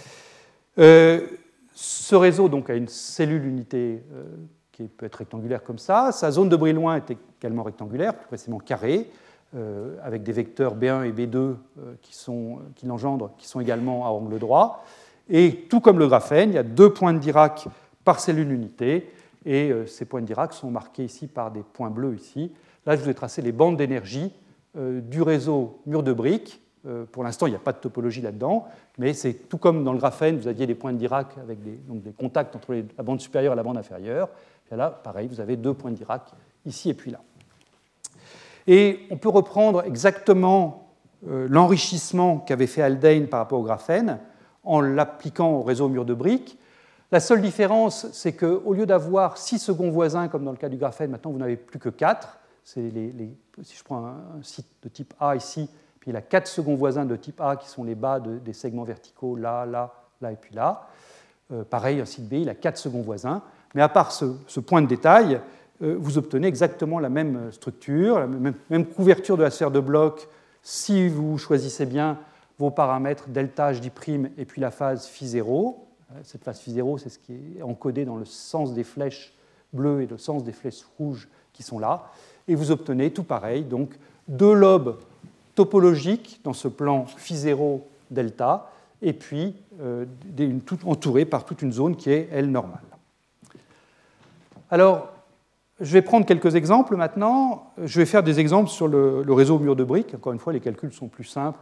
Ce réseau donc, a une cellule unité qui peut être rectangulaire comme ça. Sa zone de Brillouin est également rectangulaire, plus précisément carrée, avec des vecteurs B1 et B2 qui l'engendrent, qui sont également à angle droit. Et tout comme le graphène, il y a deux points de Dirac par cellule unité, et ces points de Dirac sont marqués ici par des points bleus ici. Là, je vous ai tracé les bandes d'énergie du réseau mur de briques. Pour l'instant, il n'y a pas de topologie là-dedans, mais c'est tout comme dans le graphène, vous aviez des points de Dirac avec des contacts entre la bande supérieure et la bande inférieure. Et là, pareil, vous avez deux points de Dirac, ici et puis là. Et on peut reprendre exactement l'enrichissement qu'avait fait Haldane par rapport au graphène en l'appliquant au réseau mur de briques. La seule différence, c'est qu'au lieu d'avoir 6 seconds voisins, comme dans le cas du graphène, maintenant vous n'avez plus que 4, Si je prends un site de type A ici, puis il a 4 seconds voisins de type A qui sont les bas des segments verticaux, là, là, là et puis là. Pareil, un site B, il a 4 seconds voisins. Mais à part ce point de détail, vous obtenez exactement la même structure, la même couverture de la sphère de bloc si vous choisissez bien vos paramètres delta, J', et puis la phase φ0. Cette phase φ0, c'est ce qui est encodé dans le sens des flèches bleues et le sens des flèches rouges qui sont là. Et vous obtenez tout pareil, donc 2 lobes topologiques dans ce plan φ0 delta, et puis entouré par toute une zone qui est L normale. Alors, je vais prendre quelques exemples maintenant. Je vais faire des exemples sur le réseau mur de briques. Encore une fois, les calculs sont plus simples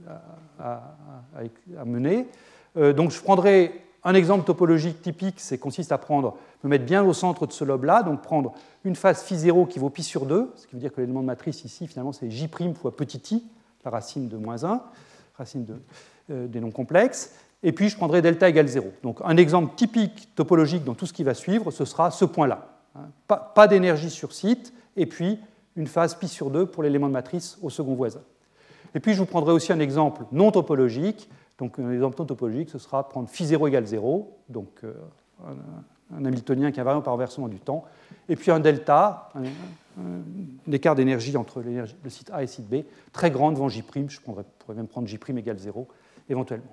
à mener. Donc, je prendrai un exemple topologique typique, c'est consiste à me mettre bien au centre de ce lobe-là, donc prendre une phase φ0 qui vaut pi sur 2, ce qui veut dire que l'élément de matrice ici, finalement, c'est J' fois petit i, la racine de moins 1, racine des nombres complexes, et puis je prendrai delta égale 0. Donc un exemple typique topologique dans tout ce qui va suivre, ce sera ce point-là. Pas d'énergie sur site, et puis une phase pi sur 2 pour l'élément de matrice au second voisin. Et puis je vous prendrai aussi un exemple non topologique. Donc un exemple non topologique, ce sera prendre φ0 égale 0, donc un hamiltonien qui est invariant par renversement du temps, et puis un delta, un écart d'énergie entre le site A et le site B, très grand devant J', je pourrais même prendre J' égale 0 éventuellement.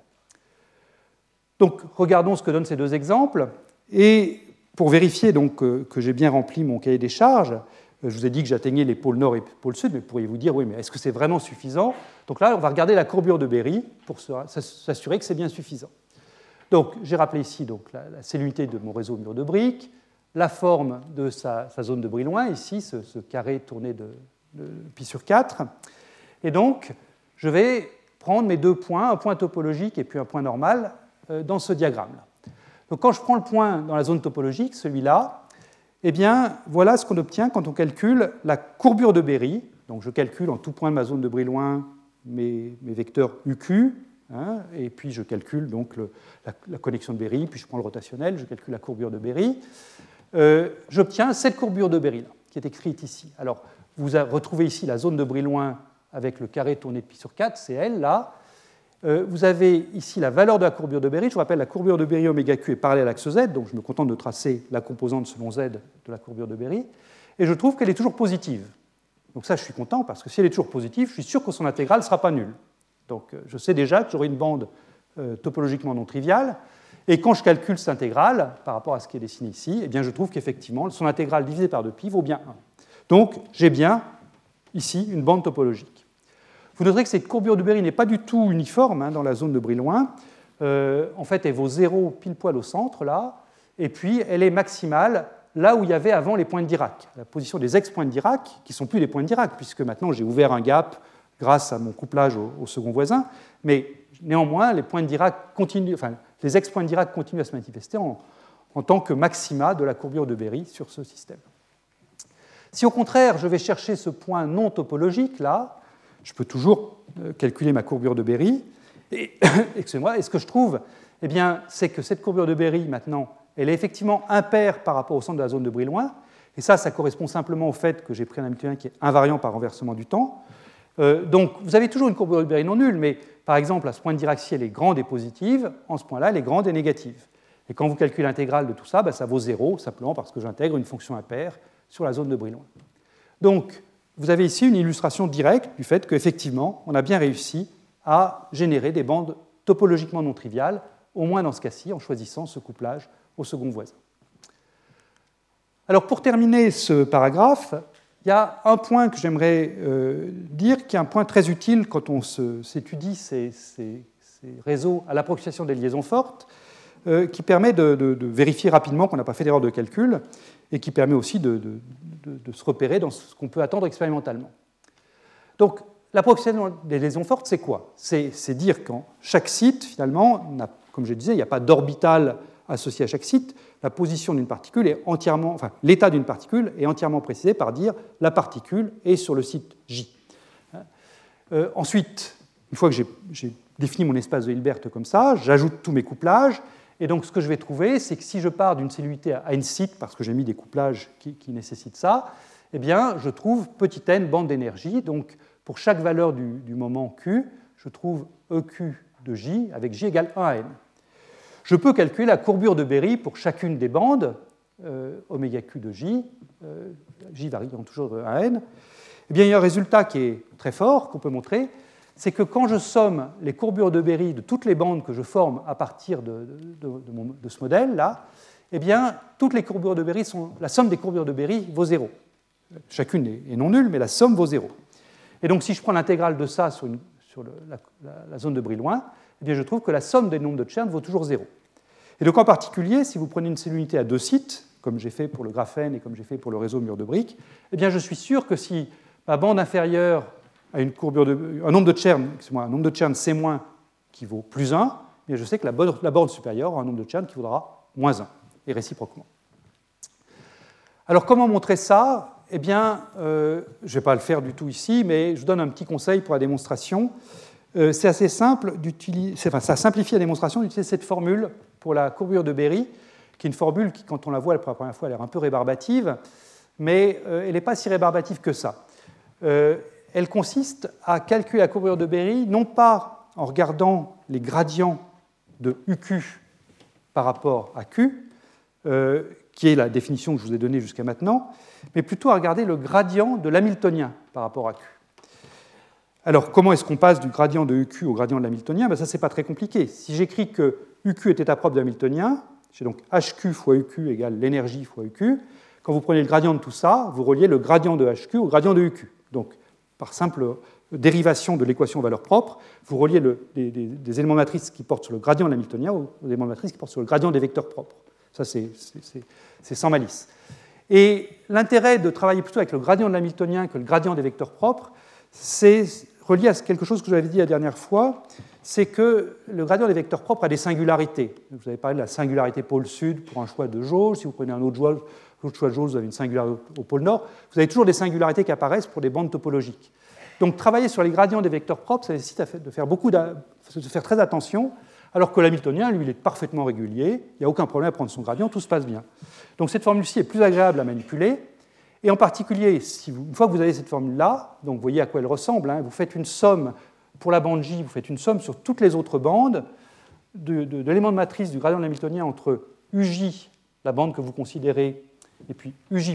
Donc regardons ce que donnent ces deux exemples, et pour vérifier donc, que j'ai bien rempli mon cahier des charges, je vous ai dit que j'atteignais les pôles nord et pôle sud, mais pourriez-vous dire, oui, mais est-ce que c'est vraiment suffisant? Donc là, on va regarder la courbure de Berry pour s'assurer que c'est bien suffisant. Donc, j'ai rappelé ici donc, la cellulité de mon réseau mur de briques, la forme de sa zone de Brillouin, ici, ce carré tourné de pi sur 4. Et donc, je vais prendre mes 2 points, un point topologique et puis un point normal, dans ce diagramme-là. Donc, quand je prends le point dans la zone topologique, celui-là, eh bien, voilà ce qu'on obtient quand on calcule la courbure de Berry. Donc, je calcule en tout point de ma zone de Brillouin mes vecteurs UQ, hein, et puis je calcule donc la connexion de Berry, puis je prends le rotationnel, je calcule la courbure de Berry. J'obtiens cette courbure de Berry-là, qui est écrite ici. Alors, vous retrouvez ici la zone de Brillouin avec le carré tourné de pi sur 4, c'est elle, là. Vous avez ici la valeur de la courbure de Berry. Je vous rappelle, la courbure de Berry oméga Q est parallèle à l'axe Z, donc je me contente de tracer la composante selon Z de la courbure de Berry. Et je trouve qu'elle est toujours positive. Donc ça, je suis content, parce que si elle est toujours positive, je suis sûr que son intégrale ne sera pas nulle. Donc je sais déjà que j'aurai une bande topologiquement non triviale. Et quand je calcule cette intégrale, par rapport à ce qui est dessiné ici, eh bien, je trouve qu'effectivement, son intégrale divisée par 2π vaut bien 1. Donc j'ai bien ici une bande topologique. Vous noterez que cette courbure de Berry n'est pas du tout uniforme dans la zone de Brillouin. En fait, elle vaut 0 pile poil au centre, là, et puis elle est maximale là où il y avait avant les points de Dirac, la position des ex-points de Dirac, qui ne sont plus des points de Dirac, puisque maintenant j'ai ouvert un gap grâce à mon couplage au second voisin, mais néanmoins, les points de Dirac continuent, enfin, les ex-points de Dirac continuent à se manifester en tant que maxima de la courbure de Berry sur ce système. Si au contraire, je vais chercher ce point non topologique, là, je peux toujours calculer ma courbure de Berry. Et, excusez-moi, et ce que je trouve, eh bien, c'est que cette courbure de Berry, maintenant, elle est effectivement impaire par rapport au centre de la zone de Brillouin. Et ça correspond simplement au fait que j'ai pris un hamiltonien qui est invariant par renversement du temps. Donc, vous avez toujours une courbure de Berry non nulle, mais par exemple, à ce point de Dirac, si elle est grande et positive, en ce point-là, elle est grande et négative. Et quand vous calculez l'intégrale de tout ça, ça vaut 0, simplement parce que j'intègre une fonction impaire sur la zone de Brillouin. Donc, vous avez ici une illustration directe du fait qu'effectivement, on a bien réussi à générer des bandes topologiquement non triviales, au moins dans ce cas-ci, en choisissant ce couplage au second voisin. Alors, pour terminer ce paragraphe, il y a un point que j'aimerais dire, qui est un point très utile quand on s'étudie ces réseaux à l'approximation des liaisons fortes, qui permet de vérifier rapidement qu'on n'a pas fait d'erreur de calcul, et qui permet aussi de se repérer dans ce qu'on peut attendre expérimentalement. Donc, l'approximation des liaisons fortes, c'est quoi? C'est dire qu'en chaque site, finalement, comme je disais, il n'y a pas d'orbital associé à chaque site. La position d'une particule est entièrement, enfin, l'état d'une particule est entièrement précisé par dire la particule est sur le site J. Ensuite, une fois que j'ai défini mon espace de Hilbert comme ça, j'ajoute tous mes couplages. Et donc, ce que je vais trouver, c'est que si je pars d'une cellulité à n sites, parce que j'ai mis des couplages qui nécessitent ça, eh bien, je trouve petit n bandes d'énergie. Donc, pour chaque valeur du moment Q, je trouve EQ de J avec J égale 1 à n. Je peux calculer la courbure de Berry pour chacune des bandes, oméga Q de J, J variant toujours de 1 à n. Eh bien, il y a un résultat qui est très fort, qu'on peut montrer, c'est que quand je somme les courbures de Berry de toutes les bandes que je forme à partir de ce modèle-là, eh bien, toutes les courbures de Berry la somme des courbures de Berry vaut 0. Chacune est non nulle, mais la somme vaut 0. Et donc, si je prends l'intégrale de ça sur la zone de Brillouin, eh bien, je trouve que la somme des nombres de Chern vaut toujours 0. Et donc, en particulier, si vous prenez une cellulité à deux sites, comme j'ai fait pour le graphène et comme j'ai fait pour le réseau mur de briques, eh bien, je suis sûr que si ma bande inférieure a un nombre de Chern C- qui vaut plus 1, eh bien, je sais que la borne supérieure a un nombre de Chern qui vaudra moins 1, et réciproquement. Alors, comment montrer ça? Eh bien, je ne vais pas le faire du tout ici, mais je vous donne un petit conseil pour la démonstration. C'est assez simple ça simplifie la démonstration d'utiliser cette formule pour la courbure de Berry, qui est une formule qui, quand on la voit pour la première fois, a l'air un peu rébarbative, mais elle n'est pas si rébarbative que ça. Elle consiste à calculer la courbure de Berry, non pas en regardant les gradients de UQ par rapport à Q, qui est la définition que je vous ai donnée jusqu'à maintenant, mais plutôt à regarder le gradient de l'hamiltonien par rapport à Q. Alors, comment est-ce qu'on passe du gradient de UQ au gradient de l'hamiltonien? Ça, ce n'est pas très compliqué. Si j'écris que UQ est état propre de l'hamiltonien, j'ai donc HQ fois UQ égale l'énergie fois UQ. Quand vous prenez le gradient de tout ça, vous reliez le gradient de HQ au gradient de UQ. Donc, par simple dérivation de l'équation valeur propre, vous reliez des éléments de matrice qui portent sur le gradient de l'hamiltonien aux éléments de matrice qui portent sur le gradient des vecteurs propres. Ça, c'est sans malice. Et l'intérêt de travailler plutôt avec le gradient de l'hamiltonien que le gradient des vecteurs propres, c'est relié à quelque chose que je vous avais dit la dernière fois, c'est que le gradient des vecteurs propres a des singularités. Vous avez parlé de la singularité pôle sud pour un choix de jauge. Si vous prenez un autre choix de jauge, vous avez une singularité au pôle nord. Vous avez toujours des singularités qui apparaissent pour des bandes topologiques. Donc travailler sur les gradients des vecteurs propres, ça nécessite de faire très attention, alors que l'hamiltonien, lui, il est parfaitement régulier, il n'y a aucun problème à prendre son gradient, tout se passe bien. Donc cette formule-ci est plus agréable à manipuler, et en particulier, une fois que vous avez cette formule-là, donc vous voyez à quoi elle ressemble, vous faites une somme, pour la bande J, vous faites une somme sur toutes les autres bandes d'éléments de matrice du gradient de l'hamiltonien entre UJ, la bande que vous considérez, et puis UJ',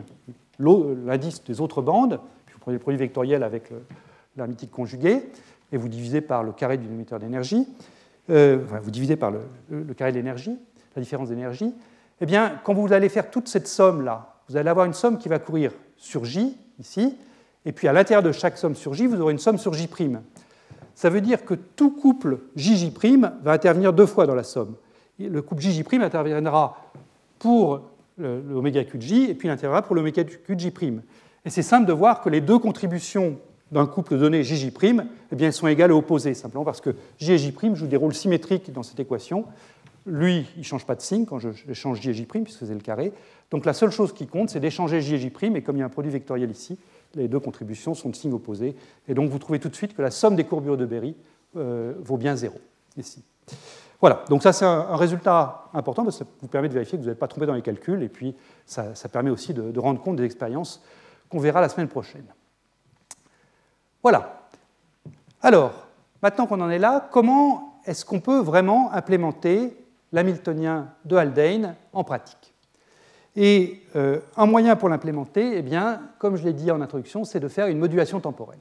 l'indice des autres bandes, puis vous prenez le produit vectoriel avec l'arithmétique conjuguée, et vous divisez par le carré du dénominateur d'énergie, vous divisez par le carré de l'énergie, la différence d'énergie. Eh bien, quand vous allez faire toute cette somme-là, vous allez avoir une somme qui va courir sur J, ici, et puis à l'intérieur de chaque somme sur J, vous aurez une somme sur J'. Ça veut dire que tout couple JJ' va intervenir deux fois dans la somme. Le couple JJ' interviendra pour l'oméga Q de J, et puis il interviendra pour l'oméga Q de J'. Et c'est simple de voir que les deux contributions d'un couple donné JJ', eh bien, elles sont égales et opposées, simplement parce que J et J' jouent des rôles symétriques dans cette équation. Lui, il ne change pas de signe quand j'échange J et J', puisque c'est le carré. Donc la seule chose qui compte, c'est d'échanger J et J', et comme il y a un produit vectoriel ici, les deux contributions sont de signes opposés. Et donc vous trouvez tout de suite que la somme des courbures de Berry vaut bien 0, ici. Voilà, donc ça c'est un résultat important, parce que ça vous permet de vérifier que vous n'êtes pas trompé dans les calculs, et puis ça permet aussi de rendre compte des expériences qu'on verra la semaine prochaine. Voilà. Alors, maintenant qu'on en est là, comment est-ce qu'on peut vraiment implémenter l'hamiltonien de Haldane en pratique? Et un moyen pour l'implémenter, eh bien, comme je l'ai dit en introduction, c'est de faire une modulation temporelle.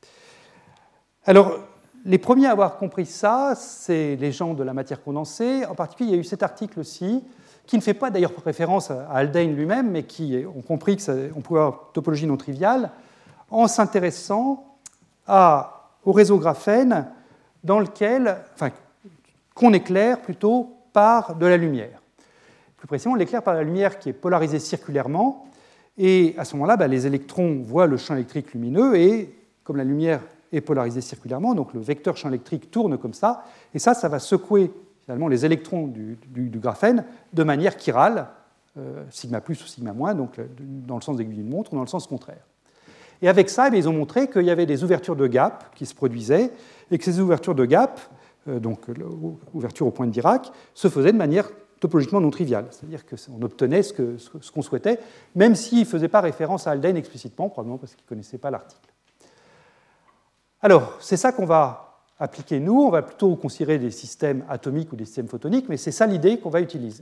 Alors, les premiers à avoir compris ça, c'est les gens de la matière condensée. En particulier, il y a eu cet article-ci, qui ne fait pas d'ailleurs référence à Haldane lui-même, mais qui ont compris qu'on pouvait avoir topologie non triviale, en s'intéressant au réseau graphène dans lequel, qu'on éclaire plutôt par de la lumière. Plus précisément, on l'éclaire par la lumière qui est polarisée circulairement, et à ce moment-là, les électrons voient le champ électrique lumineux, et comme la lumière est polarisée circulairement, donc le vecteur champ électrique tourne comme ça, et ça va secouer finalement les électrons du graphène de manière chirale, sigma plus ou sigma moins, donc dans le sens d'aiguille d'une montre ou dans le sens contraire. Et avec ça, ils ont montré qu'il y avait des ouvertures de gap qui se produisaient, et que ces ouvertures de gap, donc l'ouverture au point de Dirac, se faisaient de manière topologiquement non trivial, c'est-à-dire qu'on obtenait ce qu'on souhaitait, même s'il ne faisait pas référence à Haldane explicitement, probablement parce qu'il ne connaissait pas l'article. Alors, c'est ça qu'on va appliquer nous, on va plutôt considérer des systèmes atomiques ou des systèmes photoniques, mais c'est ça l'idée qu'on va utiliser.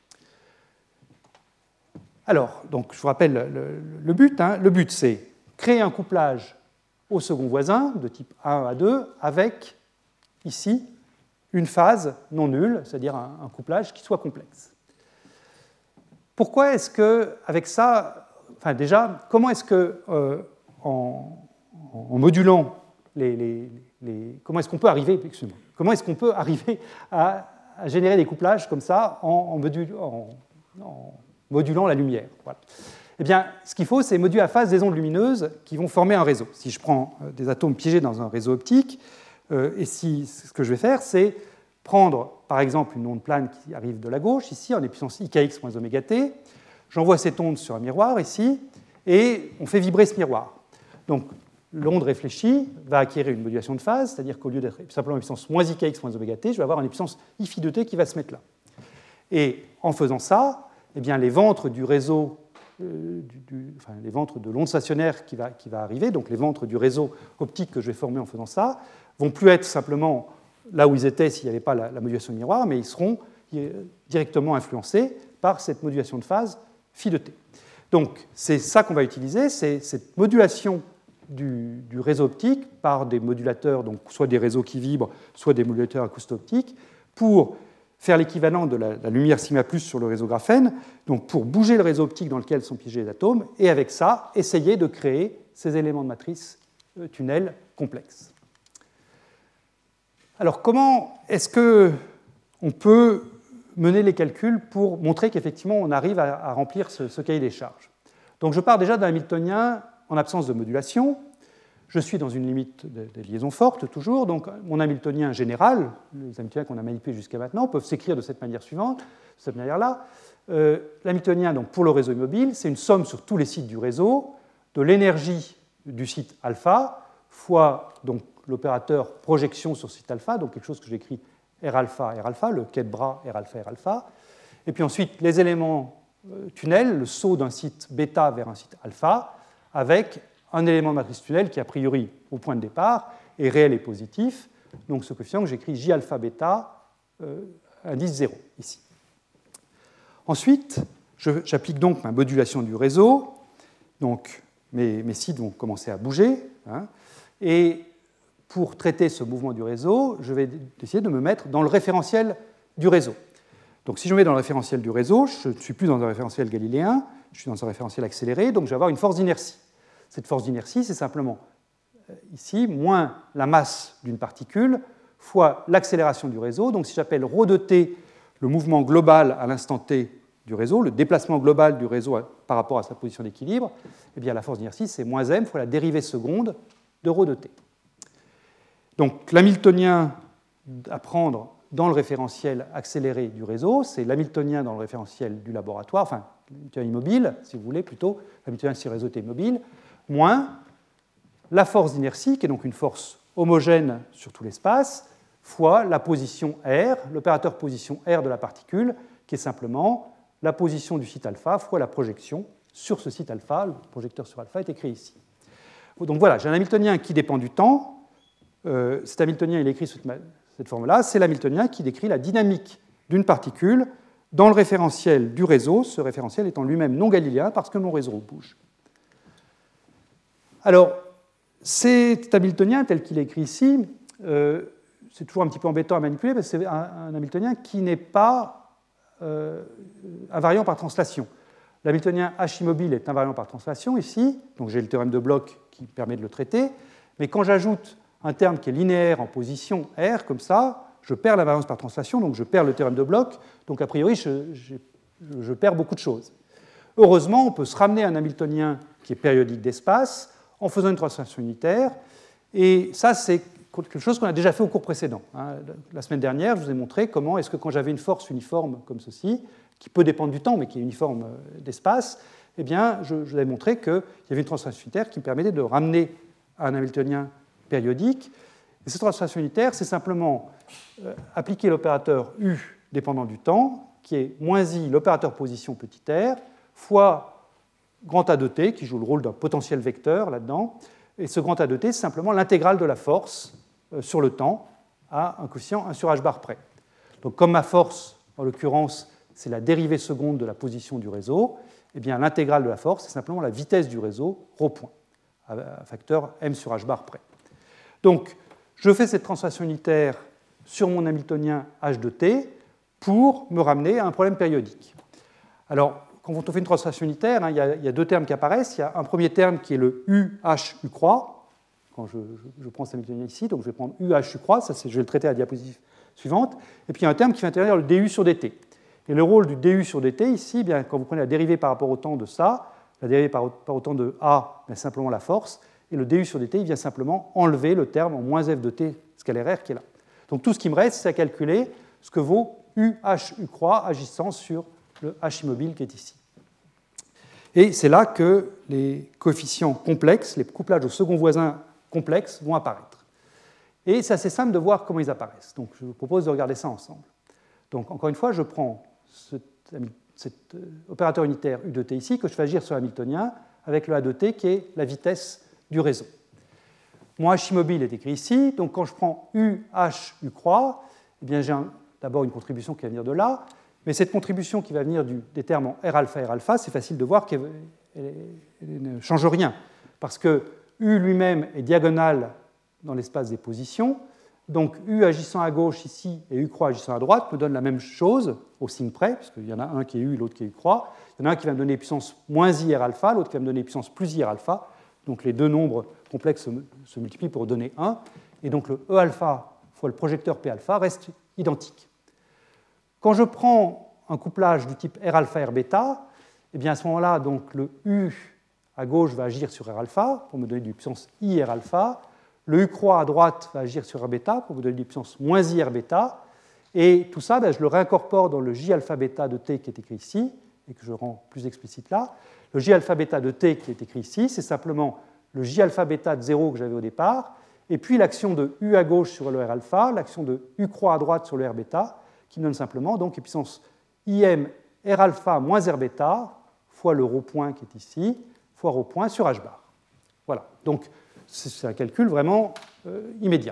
Alors, donc, je vous rappelle le but. Le but, c'est créer un couplage au second voisin de type A à 2 avec, ici, une phase non nulle, c'est-à-dire un couplage qui soit complexe. Pourquoi est-ce que, avec ça, enfin déjà, comment est-ce que, en modulant comment est-ce qu'on peut arriver, comment est-ce qu'on peut arriver à générer des couplages comme ça en modulant la lumière? Voilà. Eh bien, ce qu'il faut, c'est moduler à phase des ondes lumineuses qui vont former un réseau. Si je prends des atomes piégés dans un réseau optique, et si ce que je vais faire, c'est prendre, par exemple, une onde plane qui arrive de la gauche, ici, en puissance IKX moins oméga t, j'envoie cette onde sur un miroir, ici, et on fait vibrer ce miroir. Donc, l'onde réfléchie va acquérir une modulation de phase, c'est-à-dire qu'au lieu d'être simplement en puissance moins IKX moins oméga t, je vais avoir une puissance I phi de t qui va se mettre là. Et en faisant ça, eh bien, les ventres du réseau, les ventres de l'onde stationnaire qui va arriver, donc les ventres du réseau optique que je vais former en faisant ça, vont plus être simplement là où ils étaient s'il n'y avait pas la modulation de miroir, mais ils seront directement influencés par cette modulation de phase phi de t. Donc, c'est ça qu'on va utiliser, c'est cette modulation du réseau optique par des modulateurs, donc soit des réseaux qui vibrent, soit des modulateurs acousto-optiques, pour faire l'équivalent de la lumière sigma plus sur le réseau graphène, donc pour bouger le réseau optique dans lequel sont piégés les atomes, et avec ça, essayer de créer ces éléments de matrice tunnel complexes. Alors, comment est-ce qu'on peut mener les calculs pour montrer qu'effectivement on arrive à remplir ce cahier des charges? Donc, je pars déjà d'un Hamiltonien en absence de modulation. Je suis dans une limite de liaison forte, toujours. Donc, mon Hamiltonien général, les Hamiltoniens qu'on a manipulés jusqu'à maintenant, peuvent s'écrire de cette manière suivante, de cette manière-là. L'Hamiltonien, donc, pour le réseau immobile, c'est une somme sur tous les sites du réseau de l'énergie du site alpha fois donc, l'opérateur projection sur site alpha, donc quelque chose que j'écris R alpha, le quai de bras R alpha, et puis ensuite les éléments tunnel, le saut d'un site bêta vers un site alpha, avec un élément de matrice tunnel qui, a priori, au point de départ, est réel et positif, donc ce coefficient que j'écris J alpha bêta, indice 0, ici. Ensuite, j'applique donc ma modulation du réseau, donc mes sites vont commencer à bouger, et pour traiter ce mouvement du réseau, je vais essayer de me mettre dans le référentiel du réseau. Donc si je me mets dans le référentiel du réseau, je ne suis plus dans un référentiel galiléen, je suis dans un référentiel accéléré, donc je vais avoir une force d'inertie. Cette force d'inertie, c'est simplement ici, moins la masse d'une particule, fois l'accélération du réseau. Donc si j'appelle ρ de t le mouvement global à l'instant t du réseau, le déplacement global du réseau par rapport à sa position d'équilibre, eh bien la force d'inertie, c'est moins m fois la dérivée seconde de ρ de t. Donc l'hamiltonien à prendre dans le référentiel accéléré du réseau, c'est l'hamiltonien dans le référentiel du laboratoire, enfin l'hamiltonien immobile, si vous voulez, plutôt, l'hamiltonien si le réseau est immobile, moins la force d'inertie, qui est donc une force homogène sur tout l'espace, fois la position R, l'opérateur position R de la particule, qui est simplement la position du site alpha fois la projection sur ce site alpha. Le projecteur sur alpha est écrit ici. Donc voilà, j'ai un hamiltonien qui dépend du temps. Cet hamiltonien, il est écrit sous cette forme-là. C'est l'hamiltonien qui décrit la dynamique d'une particule dans le référentiel du réseau, ce référentiel étant lui-même non galiléen parce que mon réseau bouge. Alors, cet hamiltonien, tel qu'il est écrit ici, c'est toujours un petit peu embêtant à manipuler parce que c'est un hamiltonien qui n'est pas invariant par translation. L'hamiltonien H immobile est invariant par translation ici, donc j'ai le théorème de Bloch qui permet de le traiter, mais quand j'ajoute un terme qui est linéaire en position R, comme ça, je perds l'invariance par translation, donc je perds le théorème de Bloch, donc a priori, je perds beaucoup de choses. Heureusement, on peut se ramener à un hamiltonien qui est périodique d'espace en faisant une translation unitaire, et ça, c'est quelque chose qu'on a déjà fait au cours précédent. La semaine dernière, je vous ai montré comment est-ce que quand j'avais une force uniforme comme ceci, qui peut dépendre du temps, mais qui est uniforme d'espace, eh bien, je vous ai montré qu'il y avait une translation unitaire qui me permettait de ramener à un hamiltonien périodique. Et cette translation unitaire, c'est simplement appliquer l'opérateur U dépendant du temps, qui est moins i, l'opérateur position petit r, fois grand A de t, qui joue le rôle d'un potentiel vecteur là-dedans. Et ce grand A de t, c'est simplement l'intégrale de la force sur le temps à un coefficient 1 sur h bar près. Donc comme ma force, en l'occurrence, c'est la dérivée seconde de la position du réseau, eh bien l'intégrale de la force, c'est simplement la vitesse du réseau, ρ point, à un facteur m sur h bar près. Donc je fais cette translation unitaire sur mon Hamiltonien h de t pour me ramener à un problème périodique. Alors, quand on fait une translation unitaire, il y a deux termes qui apparaissent. Il y a un premier terme qui est le UH U croix. Quand je prends cet Hamiltonien ici, donc je vais prendre UH U croix, ça, je vais le traiter à la diapositive suivante. Et puis il y a un terme qui va intervenir le du sur dt. Et le rôle du du sur dt ici, bien, quand vous prenez la dérivée par rapport au temps de ça, la dérivée par rapport au temps de A, bien, simplement la force, et le du sur dt, il vient simplement enlever le terme en moins f de t scalaire r qui est là. Donc tout ce qui me reste, c'est à calculer ce que vaut UH U croix agissant sur le H immobile qui est ici. Et c'est là que les coefficients complexes, les couplages au second voisin complexes vont apparaître. Et c'est assez simple de voir comment ils apparaissent. Donc je vous propose de regarder ça ensemble. Donc encore une fois, je prends cet opérateur unitaire U de t ici que je fais agir sur l'hamiltonien avec le A de t qui est la vitesse du réseau. Mon H immobile est écrit ici, donc quand je prends UH U croix, eh bien j'ai d'abord une contribution qui va venir de là, mais cette contribution qui va venir des termes en R alpha, c'est facile de voir qu'elle ne change rien, parce que U lui-même est diagonal dans l'espace des positions, donc U agissant à gauche ici et U croix agissant à droite me donnent la même chose au signe près, puisqu'il y en a un qui est U et l'autre qui est U croix. Il y en a un qui va me donner puissance moins I R alpha, l'autre qui va me donner puissance plus I R alpha, donc les deux nombres complexes se multiplient pour donner 1, et donc le E alpha fois le projecteur P alpha reste identique. Quand je prends un couplage du type R alpha R bêta, eh bien à ce moment-là, donc le U à gauche va agir sur R alpha pour me donner du puissance I R alpha, le U croix à droite va agir sur R bêta pour me donner du puissance moins I R bêta, et tout ça, je le réincorpore dans le J alpha bêta de T qui est écrit ici, et que je rends plus explicite là. Le J alpha bêta de T qui est écrit ici, c'est simplement le J alpha bêta de 0 que j'avais au départ, et puis l'action de U à gauche sur le R alpha, l'action de U croix à droite sur le R bêta, qui me donne simplement donc puissance IM R alpha moins R bêta fois le ρ point qui est ici, fois ρ point sur H bar. Voilà, donc c'est un calcul vraiment immédiat.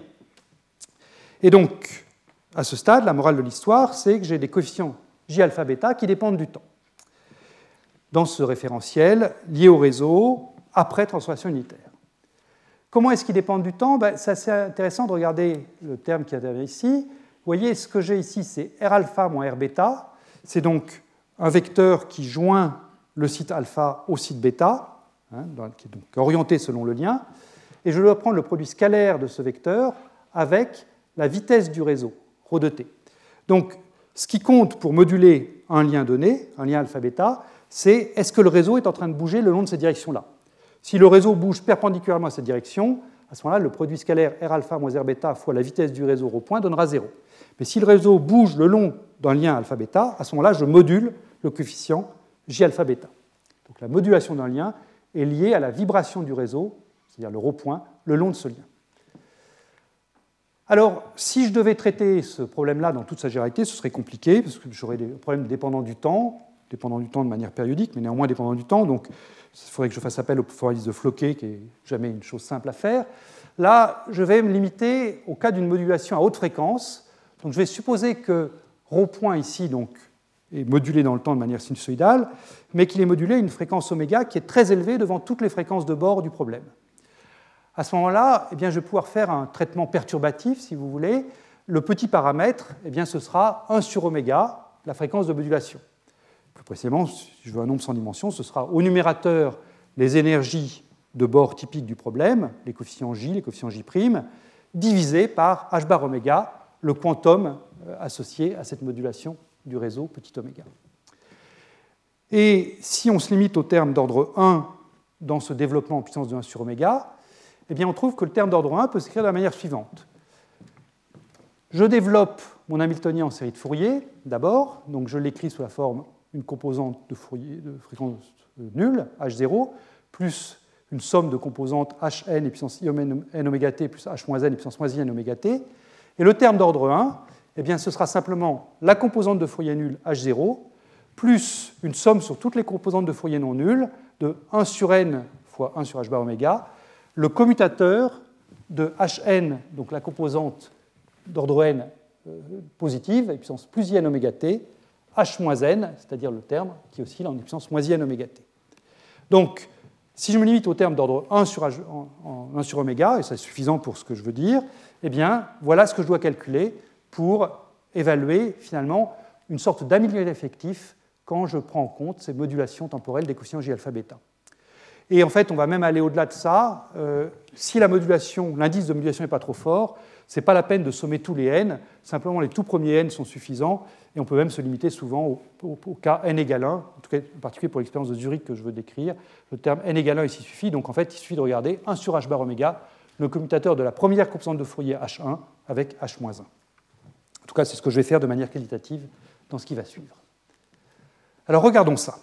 Et donc, à ce stade, la morale de l'histoire, c'est que j'ai des coefficients J alpha bêta qui dépendent du temps. Dans ce référentiel lié au réseau après transformation unitaire. Comment est-ce qu'ils dépendent du temps? C'est assez intéressant de regarder le terme qui intervient ici. Vous voyez, ce que j'ai ici, c'est R alpha moins R bêta. C'est donc un vecteur qui joint le site alpha au site bêta, qui est donc orienté selon le lien. Et je dois prendre le produit scalaire de ce vecteur avec la vitesse du réseau, ρ de t. Donc, ce qui compte pour moduler un lien donné, un lien alpha-bêta, c'est est-ce que le réseau est en train de bouger le long de cette direction-là. Si le réseau bouge perpendiculairement à cette direction, à ce moment-là, le produit scalaire R alpha moins R bêta fois la vitesse du réseau ρ point donnera 0. Mais si le réseau bouge le long d'un lien alpha-bêta, à ce moment-là, je module le coefficient J alpha-bêta. Donc la modulation d'un lien est liée à la vibration du réseau, c'est-à-dire le ρ point, le long de ce lien. Alors, si je devais traiter ce problème-là dans toute sa généralité, ce serait compliqué, parce que j'aurais des problèmes dépendants du temps de manière périodique, mais néanmoins dépendants du temps, donc il faudrait que je fasse appel au formalisme de Floquet, qui n'est jamais une chose simple à faire. Là, je vais me limiter au cas d'une modulation à haute fréquence. Donc, je vais supposer que ρ point ici donc, est modulé dans le temps de manière sinusoïdale, mais qu'il est modulé à une fréquence oméga qui est très élevée devant toutes les fréquences de bord du problème. À ce moment-là, eh bien, je vais pouvoir faire un traitement perturbatif, si vous voulez. Le petit paramètre, eh bien, ce sera 1 sur oméga, la fréquence de modulation. Plus précisément, si je veux un nombre sans dimension, ce sera au numérateur les énergies de bord typiques du problème, les coefficients J, les coefficients J', divisé par h bar oméga, le quantum associé à cette modulation du réseau petit oméga. Et si on se limite au terme d'ordre 1 dans ce développement en puissance de 1 sur oméga, eh bien, on trouve que le terme d'ordre 1 peut s'écrire de la manière suivante. Je développe mon Hamiltonien en série de Fourier, d'abord, donc je l'écris sous la forme une composante de Fourier de fréquence nulle, H0, plus une somme de composantes Hn et puissance I n oméga t plus H moins n et puissance moins I n oméga t. Et le terme d'ordre 1, eh bien, ce sera simplement la composante de Fourier nul H0 plus une somme sur toutes les composantes de Fourier non nul de 1 sur n fois 1 sur h bar oméga, le commutateur de Hn, donc la composante d'ordre n positive, à puissance plus in oméga t, h moins n, c'est-à-dire le terme qui oscille en puissance moins in oméga t. Donc, si je me limite au terme d'ordre 1 sur, 1 sur oméga, et c'est suffisant pour ce que je veux dire, eh bien, voilà ce que je dois calculer pour évaluer finalement une sorte d'amélioration effectif quand je prends en compte ces modulations temporelles des coefficients J alpha bêta. Et en fait, on va même aller au-delà de ça. Si l'indice de modulation n'est pas trop fort, ce n'est pas la peine de sommer tous les n, simplement les tout premiers n sont suffisants, et on peut même se limiter souvent au cas n égale 1, en particulier pour l'expérience de Zurich que je veux décrire. Le terme n égale 1 ici suffit, donc en fait, il suffit de regarder 1 sur h bar oméga, le commutateur de la première composante de Fourier H1 avec H-1. En tout cas, c'est ce que je vais faire de manière qualitative dans ce qui va suivre. Alors, regardons ça.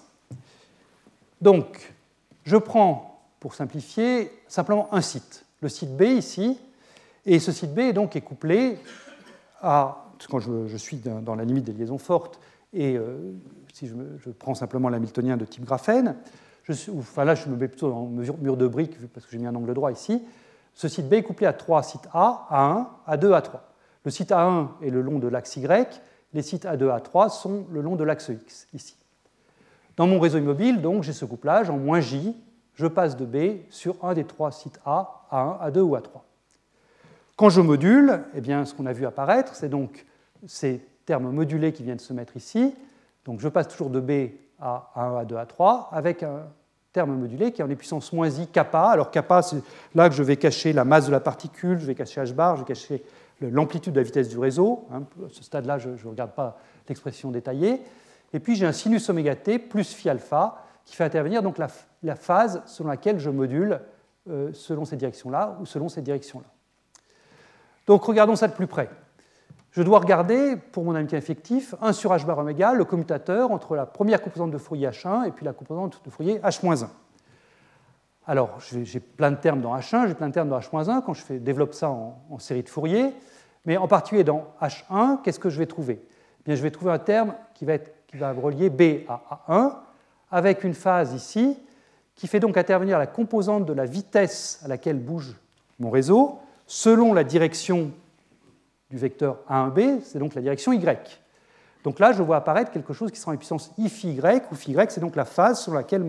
Donc, je prends, pour simplifier, simplement un site, le site B ici, et ce site B donc est couplé à, quand je suis dans la limite des liaisons fortes, et si je prends simplement l'hamiltonien de type graphène, là je me mets plutôt en mur de briques, parce que j'ai mis un angle droit ici, ce site B est couplé à 3 sites A, A1, A2, A3. Le site A1 est le long de l'axe Y, les sites A2, A3 sont le long de l'axe X, ici. Dans mon réseau immobile, donc, j'ai ce couplage en moins J, je passe de B sur un des 3 sites A, A1, A2 ou A3. Quand je module, eh bien, ce qu'on a vu apparaître, c'est donc ces termes modulés qui viennent se mettre ici. Donc je passe toujours de B à A1, A2, A3, avec un terme modulé qui est en puissance moins I kappa. Alors kappa, c'est là que je vais cacher la masse de la particule, je vais cacher H bar, je vais cacher l'amplitude de la vitesse du réseau. À ce stade-là, je ne regarde pas l'expression détaillée. Et puis j'ai un sinus oméga t plus phi alpha qui fait intervenir donc la phase selon laquelle je module selon cette direction-là ou selon cette direction-là. Donc regardons ça de plus près. Je dois regarder, pour mon hamiltonien effectif, 1 sur h bar oméga, le commutateur entre la première composante de Fourier H1 et puis la composante de Fourier H-1. Alors, j'ai plein de termes dans H1, j'ai plein de termes dans H-1 quand je développe ça en série de Fourier, mais en particulier dans H1, qu'est-ce que je vais trouver ? Eh bien, je vais trouver un terme qui va relier B à A1 avec une phase ici qui fait donc intervenir la composante de la vitesse à laquelle bouge mon réseau selon la direction du vecteur A1b, c'est donc la direction Y. Donc là, je vois apparaître quelque chose qui sera en puissance I phi Y, où phi Y, c'est donc la phase,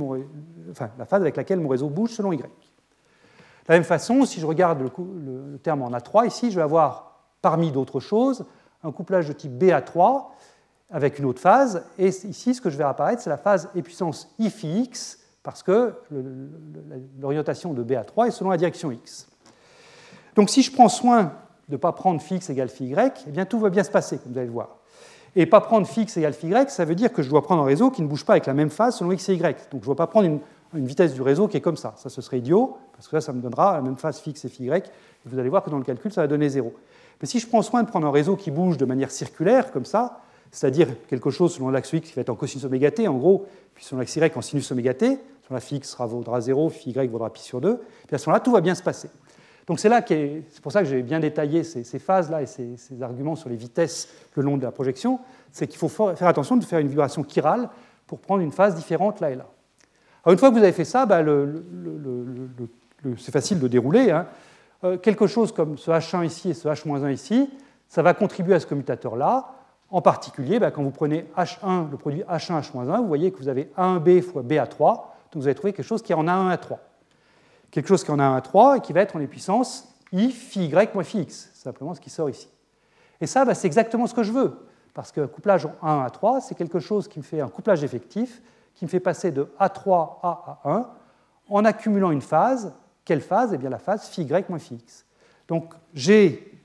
la phase avec laquelle mon réseau bouge selon Y. De la même façon, si je regarde le terme en A3, ici, je vais avoir, parmi d'autres choses, un couplage de type BA3 avec une autre phase, et ici, ce que je vais apparaître, c'est la phase E puissance I phi X, parce que l'orientation de BA3 est selon la direction X. Donc si je prends soin de ne pas prendre phi x égale phi y, eh bien tout va bien se passer, comme vous allez le voir. Et pas prendre phi x égale phi y, ça veut dire que je dois prendre un réseau qui ne bouge pas avec la même phase selon x et y. Donc je ne dois pas prendre une vitesse du réseau qui est comme ça. Ça, ce serait idiot, parce que là, ça me donnera la même phase phi x et phi y. Et vous allez voir que dans le calcul, ça va donner 0. Mais si je prends soin de prendre un réseau qui bouge de manière circulaire, comme ça, c'est-à-dire quelque chose selon l'axe x qui va être en cosinus oméga t, en gros, puis selon l'axe y en sinus oméga t, selon la phi x vaudra 0, phi y vaudra pi sur 2, puis à ce moment-là, tout va bien se passer. Donc c'est pour ça que j'ai bien détaillé ces phases-là et ces arguments sur les vitesses le long de la projection, c'est qu'il faut faire attention de faire une vibration chirale pour prendre une phase différente là et là. Alors une fois que vous avez fait ça, c'est facile de dérouler. Hein. Quelque chose comme ce H1 ici et ce H-1 ici, ça va contribuer à ce commutateur-là. En particulier, quand vous prenez H1, le produit H1, H-1, vous voyez que vous avez A1b fois BA3, donc vous allez trouver quelque chose qui est en A1, A3. Quelque chose qui en a un 3 et qui va être en les puissances I phi y moins phi x, c'est simplement ce qui sort ici. Et ça, c'est exactement ce que je veux, parce que couplage en 1 à 3, c'est quelque chose qui me fait un couplage effectif, qui me fait passer de A3 à A1 en accumulant une phase. Quelle phase ? Eh bien la phase phi y moins phi x. Donc j'ai,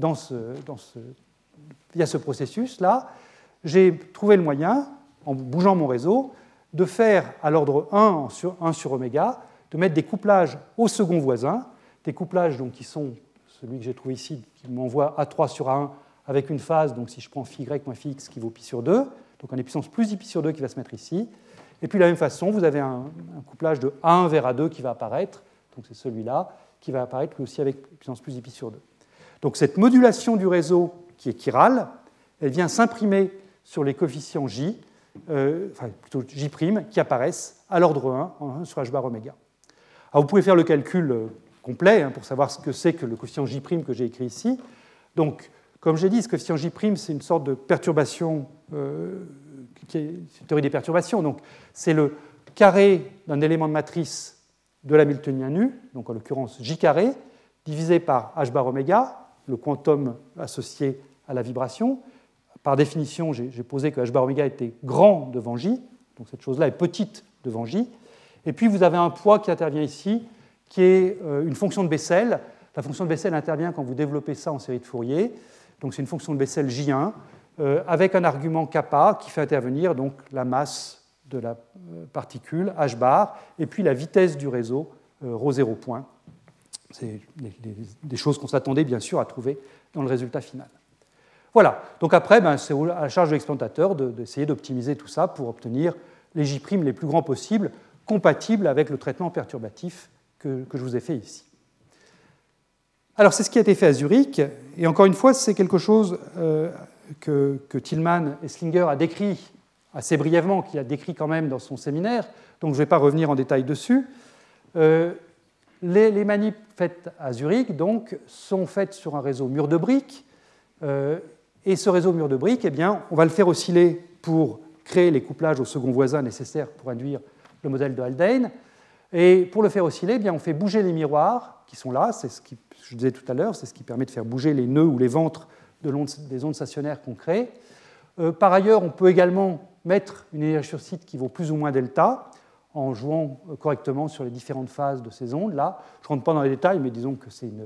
via ce processus-là, j'ai trouvé le moyen, en bougeant mon réseau, de faire à l'ordre 1 sur oméga, de mettre des couplages au second voisin, des couplages donc, qui sont celui que j'ai trouvé ici, qui m'envoie A3 sur A1 avec une phase, donc si je prends phi y moins phi x qui vaut pi sur 2, donc on a puissance plus I pi sur 2 qui va se mettre ici. Et puis de la même façon, vous avez un couplage de A1 vers A2 qui va apparaître, donc c'est celui-là, qui va apparaître lui aussi avec puissance plus I pi sur 2. Donc cette modulation du réseau qui est chirale elle vient s'imprimer sur les coefficients J, plutôt J', qui apparaissent à l'ordre 1 sur h bar oméga. Alors vous pouvez faire le calcul complet pour savoir ce que c'est que le coefficient J' que j'ai écrit ici. Donc, comme j'ai dit, ce coefficient J', c'est une sorte de perturbation, qui est une théorie des perturbations. Donc, c'est le carré d'un élément de matrice de l'hamiltonien nu, donc en l'occurrence J carré, divisé par h bar oméga, le quantum associé à la vibration. Par définition, j'ai posé que h bar oméga était grand devant J, donc cette chose-là est petite devant J. Et puis vous avez un poids qui intervient ici, qui est une fonction de Bessel. La fonction de Bessel intervient quand vous développez ça en série de Fourier. Donc c'est une fonction de Bessel J1, avec un argument kappa qui fait intervenir donc la masse de la particule, h bar, et puis la vitesse du réseau, ρ0 point. C'est des choses qu'on s'attendait bien sûr à trouver dans le résultat final. Voilà, donc après, c'est à la charge de l'expérimentateur d'essayer d'optimiser tout ça pour obtenir les J' les plus grands possibles, compatibles avec le traitement perturbatif que je vous ai fait ici. Alors c'est ce qui a été fait à Zurich, et encore une fois, c'est quelque chose que Tillman et Slinger a décrit assez brièvement, qu'il a décrit quand même dans son séminaire, donc je ne vais pas revenir en détail dessus. Les manips faites à Zurich donc, sont faites sur un réseau mur de briques, et ce réseau mur de briques, eh bien, on va le faire osciller pour créer les couplages au second voisin nécessaires pour induire le modèle de Haldane. Et pour le faire osciller, eh bien, on fait bouger les miroirs qui sont là, c'est ce que je disais tout à l'heure, c'est ce qui permet de faire bouger les nœuds ou les ventres des ondes stationnaires qu'on crée. Par ailleurs, on peut également mettre une énergie sur site qui vaut plus ou moins delta, en jouant correctement sur les différentes phases de ces ondes-là. Je ne rentre pas dans les détails, mais disons que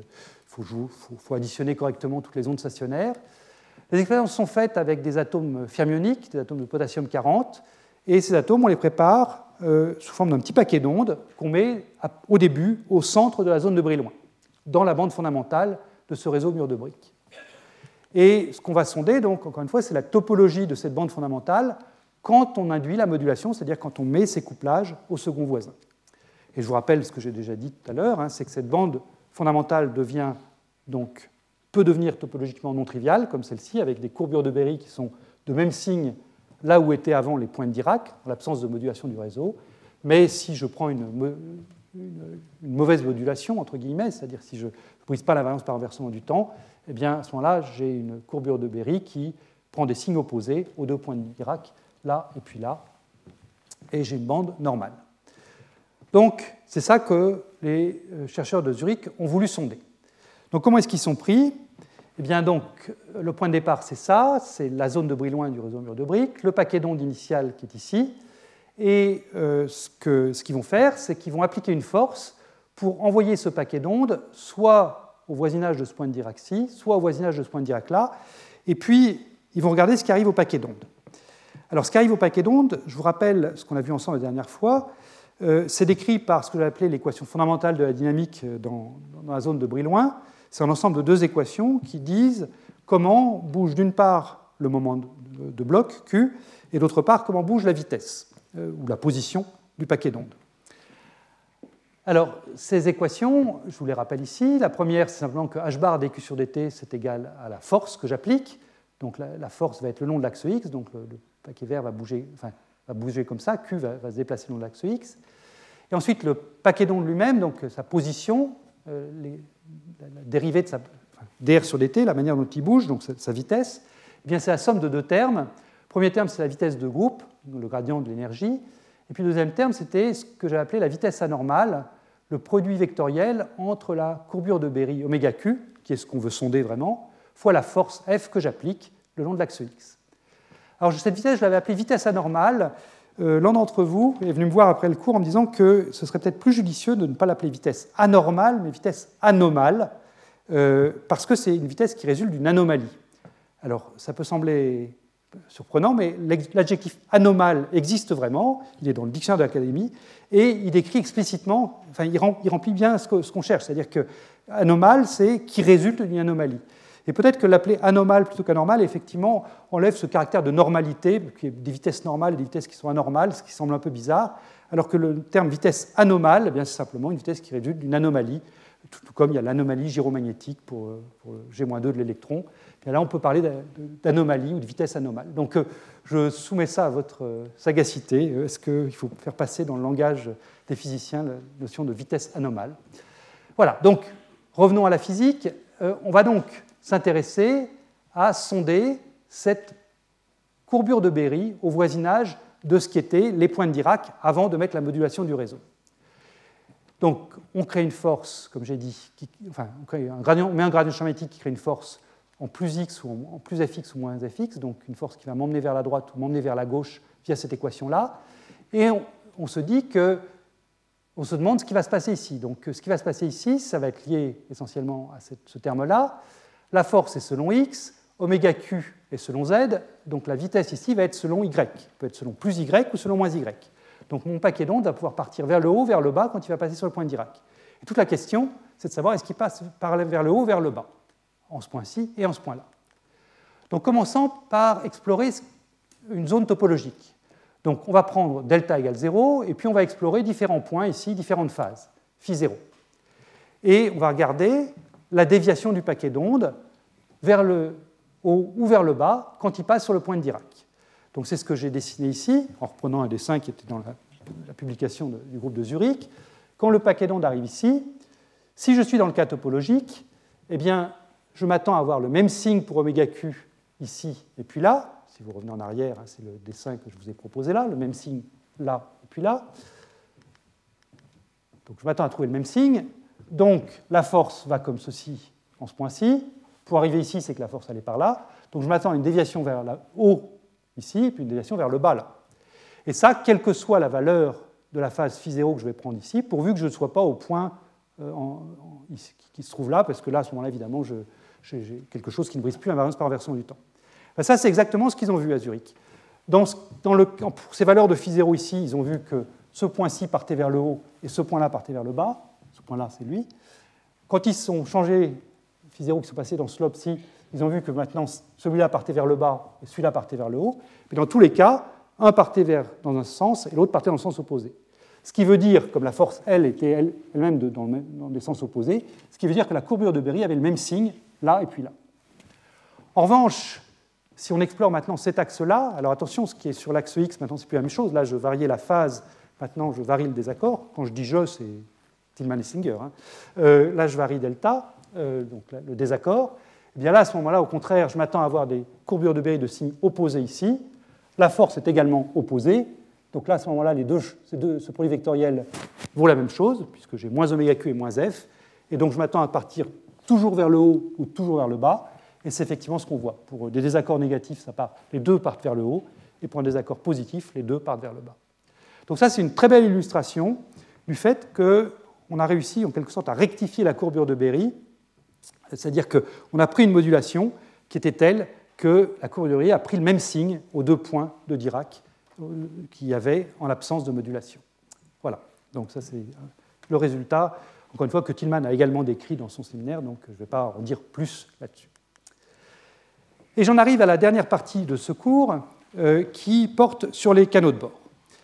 faut additionner correctement toutes les ondes stationnaires. Les expériences sont faites avec des atomes fermioniques, des atomes de potassium 40, et ces atomes, on les prépare sous forme d'un petit paquet d'ondes qu'on met au début au centre de la zone de Brillouin, dans la bande fondamentale de ce réseau mur de briques. Et ce qu'on va sonder, donc, encore une fois, c'est la topologie de cette bande fondamentale quand on induit la modulation, c'est-à-dire quand on met ces couplages au second voisin. Et je vous rappelle ce que j'ai déjà dit tout à l'heure, c'est que cette bande fondamentale peut devenir topologiquement non triviale, comme celle-ci, avec des courbures de Berry qui sont de même signe là où étaient avant les points de Dirac, en l'absence de modulation du réseau. Mais si je prends une mauvaise modulation, entre guillemets, c'est-à-dire si je ne brise pas l'invariance par renversement du temps, eh bien, à ce moment-là, j'ai une courbure de Berry qui prend des signes opposés aux deux points de Dirac, là et puis là, et j'ai une bande normale. Donc, c'est ça que les chercheurs de Zurich ont voulu sonder. Donc, comment est-ce qu'ils sont pris ? Eh bien, donc, le point de départ, c'est ça, c'est la zone de Brillouin du réseau mur de briques, le paquet d'ondes initial qui est ici, et ce qu'ils vont faire, c'est qu'ils vont appliquer une force pour envoyer ce paquet d'ondes soit au voisinage de ce point de Dirac-ci, soit au voisinage de ce point de Dirac-là, et puis ils vont regarder ce qui arrive au paquet d'ondes. Alors, ce qui arrive au paquet d'ondes, je vous rappelle ce qu'on a vu ensemble la dernière fois, c'est décrit par ce que j'ai appelé l'équation fondamentale de la dynamique dans la zone de Brillouin. C'est un ensemble de deux équations qui disent comment bouge d'une part le moment de bloc, Q, et d'autre part comment bouge la vitesse, ou la position du paquet d'ondes. Alors, ces équations, je vous les rappelle ici. La première, c'est simplement que h bar dq sur dt, c'est égal à la force que j'applique. Donc la force va être le long de l'axe x, donc le paquet vert va bouger comme ça, Q va se déplacer le long de l'axe x. Et ensuite, le paquet d'ondes lui-même, donc sa position, la dérivée de dr sur dt, la manière dont il bouge, donc sa vitesse, eh bien, c'est la somme de deux termes. Le premier terme, c'est la vitesse de groupe, le gradient de l'énergie. Et puis le deuxième terme, c'était ce que j'ai appelé la vitesse anormale, le produit vectoriel entre la courbure de Berry oméga q, qui est ce qu'on veut sonder vraiment, fois la force F que j'applique le long de l'axe x. Alors cette vitesse, je l'avais appelée vitesse anormale. L'un d'entre vous est venu me voir après le cours en me disant que ce serait peut-être plus judicieux de ne pas l'appeler vitesse anormale, mais vitesse anomale, parce que c'est une vitesse qui résulte d'une anomalie. Alors ça peut sembler surprenant, mais l'adjectif anomale existe vraiment, il est dans le dictionnaire de l'Académie, et il décrit explicitement, enfin il remplit bien ce qu'on cherche, c'est-à-dire que anomale, c'est qui résulte d'une anomalie. Et peut-être que l'appeler anomale plutôt qu'anormale, effectivement, enlève ce caractère de normalité, qui est des vitesses normales et des vitesses qui sont anormales, ce qui semble un peu bizarre, alors que le terme vitesse anomale, eh bien, c'est simplement une vitesse qui résulte d'une anomalie tout comme il y a l'anomalie gyromagnétique pour G-2 de l'électron. Et là, on peut parler d'anomalie ou de vitesse anomale. Donc, je soumets ça à votre sagacité. Est-ce qu'il faut faire passer dans le langage des physiciens la notion de vitesse anomale? Voilà, donc revenons à la physique. On va donc s'intéresser à sonder cette courbure de Berry au voisinage de ce qu'étaient les points de Dirac avant de mettre la modulation du réseau. Donc, on crée une force, comme j'ai dit, on met un gradient magnétique qui crée une force en plus x ou en plus fx ou moins fx, donc une force qui va m'emmener vers la droite ou m'emmener vers la gauche via cette équation-là. Et on se dit que, on se demande ce qui va se passer ici. Donc, ce qui va se passer ici, ça va être lié essentiellement à ce terme-là. La force est selon x, oméga q est selon z, donc la vitesse ici va être selon y, peut être selon plus y ou selon moins y. Donc mon paquet d'ondes va pouvoir partir vers le haut, vers le bas quand il va passer sur le point de Dirac. Et toute la question, c'est de savoir est-ce qu'il passe vers le haut ou vers le bas, en ce point-ci et en ce point-là. Donc commençons par explorer une zone topologique. Donc on va prendre delta égale 0, et puis on va explorer différents points ici, différentes phases, phi 0. Et on va regarder la déviation du paquet d'ondes vers le haut ou vers le bas quand il passe sur le point de Dirac. Donc c'est ce que j'ai dessiné ici, en reprenant un dessin qui était dans la publication du groupe de Zurich. Quand le paquet d'ondes arrive ici, si je suis dans le cas topologique, eh bien, je m'attends à avoir le même signe pour oméga q ici et puis là. Si vous revenez en arrière, c'est le dessin que je vous ai proposé là, le même signe là et puis là. Donc je m'attends à trouver le même signe. Donc la force va comme ceci en ce point-ci. Pour arriver ici, c'est que la force elle est par là. Donc je m'attends à une déviation vers le haut ici, et puis une déviation vers le bas là. Et ça, quelle que soit la valeur de la phase phi 0 que je vais prendre ici, pourvu que je ne sois pas au point qui se trouve là, parce que là, à ce moment-là, évidemment, j'ai quelque chose qui ne brise plus invariance par inversion du temps. Ben, ça, c'est exactement ce qu'ils ont vu à Zurich. Pour ces valeurs de phi 0 ici, ils ont vu que ce point-ci partait vers le haut et ce point-là partait vers le bas. Ce point-là, c'est lui. Quand ils sont changés, phi 0 qui sont passés dans ce slope-ci, ils ont vu que maintenant, celui-là partait vers le bas et celui-là partait vers le haut. Mais dans tous les cas, un partait dans un sens et l'autre partait dans le sens opposé. Ce qui veut dire, comme la force L était elle-même dans des sens opposés, ce qui veut dire que la courbure de Berry avait le même signe, là et puis là. En revanche, si on explore maintenant cet axe-là, alors attention, ce qui est sur l'axe X, maintenant, c'est plus la même chose. Là, je variais la phase, maintenant, je varie le désaccord. Quand je dis je, c'est Tillman et Singer. Là, je varie delta, donc le désaccord. Et bien là, à ce moment-là, au contraire, je m'attends à avoir des courbures de Berry de signes opposés ici. La force est également opposée. Donc là, à ce moment-là, ce produit vectoriel vaut la même chose, puisque j'ai moins oméga q et moins f. Et donc, je m'attends à partir toujours vers le haut ou toujours vers le bas. Et c'est effectivement ce qu'on voit. Pour des désaccords négatifs, les deux partent vers le haut. Et pour un désaccord positif, les deux partent vers le bas. Donc ça, c'est une très belle illustration du fait qu'on a réussi, en quelque sorte, à rectifier la courbure de Berry. C'est-à-dire qu'on a pris une modulation qui était telle que la courbure de Berry a pris le même signe aux deux points de Dirac qu'il y avait en l'absence de modulation. Voilà. Donc ça, c'est le résultat, encore une fois, que Tillman a également décrit dans son séminaire, donc je ne vais pas en dire plus là-dessus. Et j'en arrive à la dernière partie de ce cours qui porte sur les canaux de bord.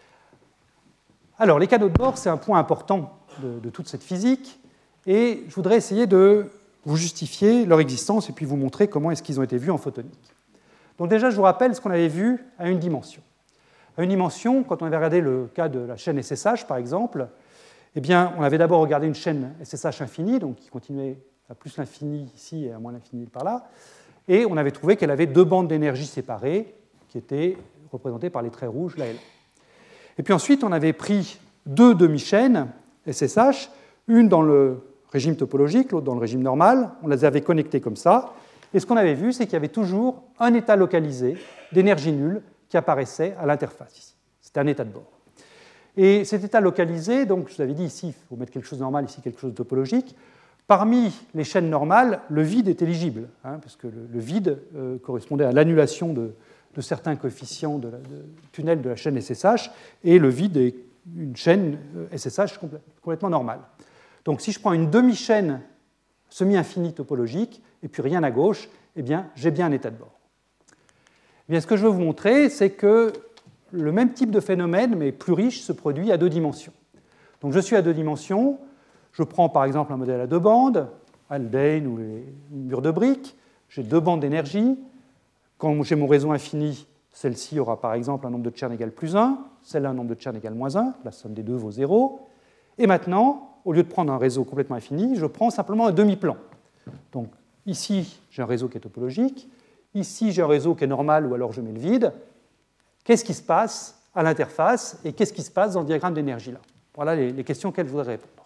Alors, les canaux de bord, c'est un point important de toute cette physique, et je voudrais essayer de vous justifier leur existence et puis vous montrer comment est-ce qu'ils ont été vus en photonique. Donc déjà, je vous rappelle ce qu'on avait vu à une dimension. À une dimension, quand on avait regardé le cas de la chaîne SSH, par exemple, eh bien, on avait d'abord regardé une chaîne SSH infinie, donc qui continuait à plus l'infini ici et à moins l'infini par là, et on avait trouvé qu'elle avait deux bandes d'énergie séparées qui étaient représentées par les traits rouges, là et là. Et puis ensuite, on avait pris deux demi-chaînes SSH, une dans le régime topologique, l'autre dans le régime normal, on les avait connectées comme ça, et ce qu'on avait vu, c'est qu'il y avait toujours un état localisé d'énergie nulle qui apparaissait à l'interface ici. C'était un état de bord. Et cet état localisé, donc je vous avais dit ici, il faut mettre quelque chose de normal, ici quelque chose de topologique. Parmi les chaînes normales, le vide est éligible, parce que le vide correspondait à l'annulation de certains coefficients de tunnel de la chaîne SSH, et le vide est une chaîne SSH complètement normale. Donc si je prends une demi-chaîne semi-infinie topologique, et puis rien à gauche, eh bien, j'ai bien un état de bord. Eh bien, ce que je veux vous montrer, c'est que le même type de phénomène, mais plus riche, se produit à deux dimensions. Donc je suis à deux dimensions, Je prends par exemple un modèle à deux bandes, Haldane ou les murs de briques. J'ai deux bandes d'énergie. Quand j'ai mon réseau infini, celle-ci aura par exemple un nombre de Chern égal plus 1, celle-là un nombre de Chern égal moins 1, la somme des deux vaut 0. Et maintenant, au lieu de prendre un réseau complètement infini, je prends simplement un demi-plan. Donc ici, j'ai un réseau qui est topologique. Ici, j'ai un réseau qui est normal, ou alors je mets le vide. Qu'est-ce qui se passe à l'interface et qu'est-ce qui se passe dans le diagramme d'énergie là? Voilà les questions auxquelles je voudrais répondre.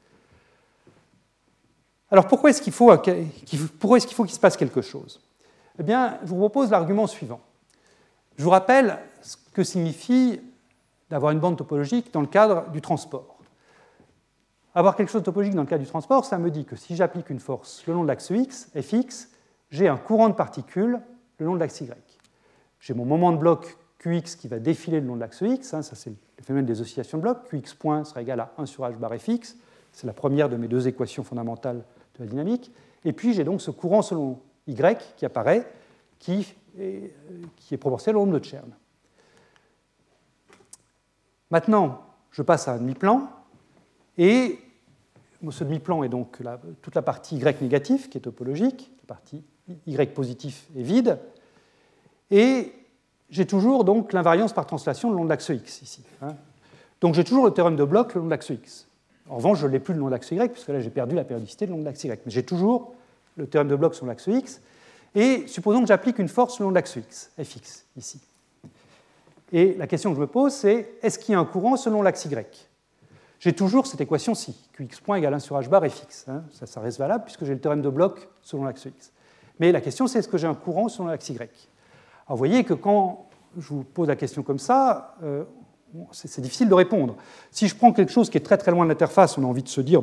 Alors pourquoi est-ce qu'il faut qu'il se passe quelque chose? Eh bien, je vous propose l'argument suivant. Je vous rappelle ce que signifie d'avoir une bande topologique dans le cadre du transport. Avoir quelque chose de topologique dans le cadre du transport, ça me dit que si j'applique une force le long de l'axe X, Fx, j'ai un courant de particules le long de l'axe Y. J'ai mon moment de bloc Qx qui va défiler le long de l'axe X, ça c'est le phénomène des oscillations de bloc, Qx point sera égal à 1 sur h bar Fx, c'est la première de mes deux équations fondamentales de la dynamique, et puis j'ai donc ce courant selon Y qui apparaît, qui est proportionnel au nombre de Chern. Maintenant, je passe à un demi-plan, et ce demi-plan est donc toute la partie Y négatif, qui est topologique, la partie Y positif est vide, et j'ai toujours donc l'invariance par translation le long de l'axe X ici. Donc j'ai toujours le théorème de Bloch le long de l'axe X. En revanche, je ne l'ai plus le long de l'axe Y, puisque là j'ai perdu la périodicité le long de l'axe Y. Mais j'ai toujours le théorème de Bloch sur l'axe X, et supposons que j'applique une force le long de l'axe X, Fx, ici. Et la question que je me pose, c'est est-ce qu'il y a un courant selon l'axe Y? J'ai toujours cette équation-ci, Qx point égale 1 sur h bar Fx. Ça reste valable, puisque j'ai le théorème de Bloch selon l'axe X. Mais la question, c'est est-ce que j'ai un courant selon l'axe Y? Alors vous voyez que quand je vous pose la question comme ça, c'est difficile de répondre. Si je prends quelque chose qui est très très loin de l'interface, on a envie de se dire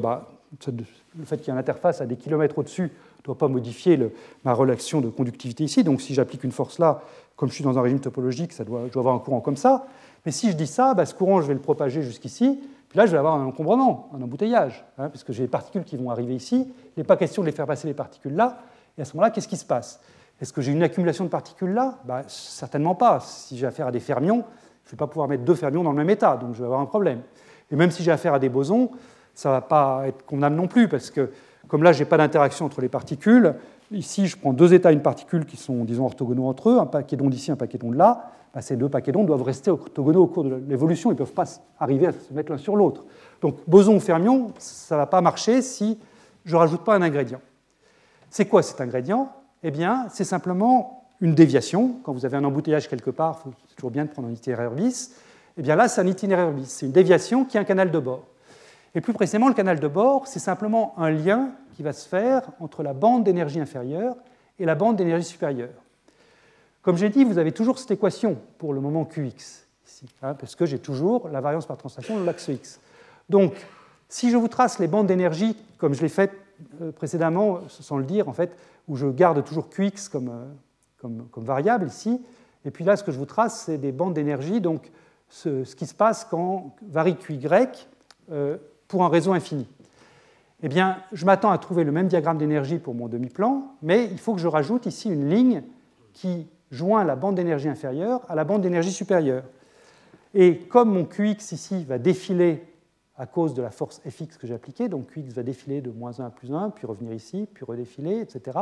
le fait qu'il y ait une interface à des kilomètres au-dessus ne doit pas modifier ma relation de conductivité ici. Donc si j'applique une force là, comme je suis dans un régime topologique, je dois avoir un courant comme ça. Mais si je dis ça, ce courant, je vais le propager jusqu'ici. Puis là, je vais avoir un encombrement, un embouteillage, puisque j'ai les particules qui vont arriver ici. Il n'est pas question de les faire passer les particules là. Et à ce moment-là, qu'est-ce qui se passe? Est-ce que j'ai une accumulation de particules là? Certainement pas. Si j'ai affaire à des fermions, je ne vais pas pouvoir mettre deux fermions dans le même état, donc je vais avoir un problème. Et même si j'ai affaire à des bosons, ça ne va pas être convenable non plus, parce que comme là, je n'ai pas d'interaction entre les particules, ici, je prends deux états d'une particule qui sont, disons, orthogonaux entre eux, un paquet d'ondes d'ici, un paquet d'ondes là. Ces deux paquets d'ondes doivent rester orthogonaux au cours de l'évolution, ils ne peuvent pas arriver à se mettre l'un sur l'autre. Donc, boson ou fermion, ça ne va pas marcher si je ne rajoute pas un ingrédient. C'est quoi cet ingrédient? Eh bien, c'est simplement une déviation. Quand vous avez un embouteillage quelque part, c'est toujours bien de prendre un itinéraire bis. Eh bien là, c'est un itinéraire bis. C'est une déviation qui est un canal de bord. Et plus précisément, le canal de bord, c'est simplement un lien qui va se faire entre la bande d'énergie inférieure et la bande d'énergie supérieure. Comme j'ai dit, vous avez toujours cette équation pour le moment Qx, ici, parce que j'ai toujours la variance par translation de l'axe X. Donc, si je vous trace les bandes d'énergie, comme je l'ai fait précédemment, sans le dire, en fait, où je garde toujours Qx comme variable ici, et puis là, ce que je vous trace, c'est des bandes d'énergie, donc ce qui se passe quand varie Qy pour un réseau infini. Eh bien, je m'attends à trouver le même diagramme d'énergie pour mon demi-plan, mais il faut que je rajoute ici une ligne qui joint la bande d'énergie inférieure à la bande d'énergie supérieure. Et comme mon Qx ici va défiler à cause de la force Fx que j'ai appliquée, donc Qx va défiler de moins 1 à plus 1, puis revenir ici, puis redéfiler, etc.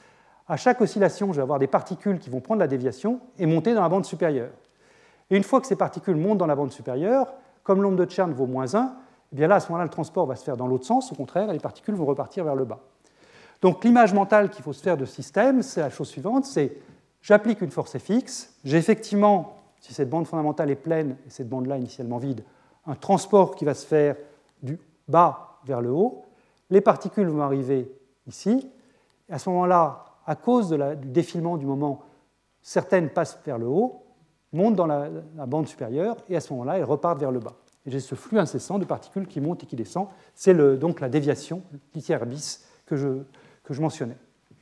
À chaque oscillation, je vais avoir des particules qui vont prendre la déviation et monter dans la bande supérieure. Et une fois que ces particules montent dans la bande supérieure, comme l'onde de Chern vaut moins 1, eh bien là, à ce moment-là, le transport va se faire dans l'autre sens, au contraire, et les particules vont repartir vers le bas. Donc l'image mentale qu'il faut se faire de ce système, c'est la chose suivante, c'est j'applique une force Fx, j'ai effectivement, si cette bande fondamentale est pleine et cette bande-là initialement vide, un transport qui va se faire du bas vers le haut, les particules vont arriver ici, et à ce moment-là, à cause du défilement du moment, certaines passent vers le haut, montent dans la bande supérieure, et à ce moment-là, elles repartent vers le bas. Et j'ai ce flux incessant de particules qui montent et qui descendent. C'est donc la déviation, l'itinéraire bis, que je mentionnais.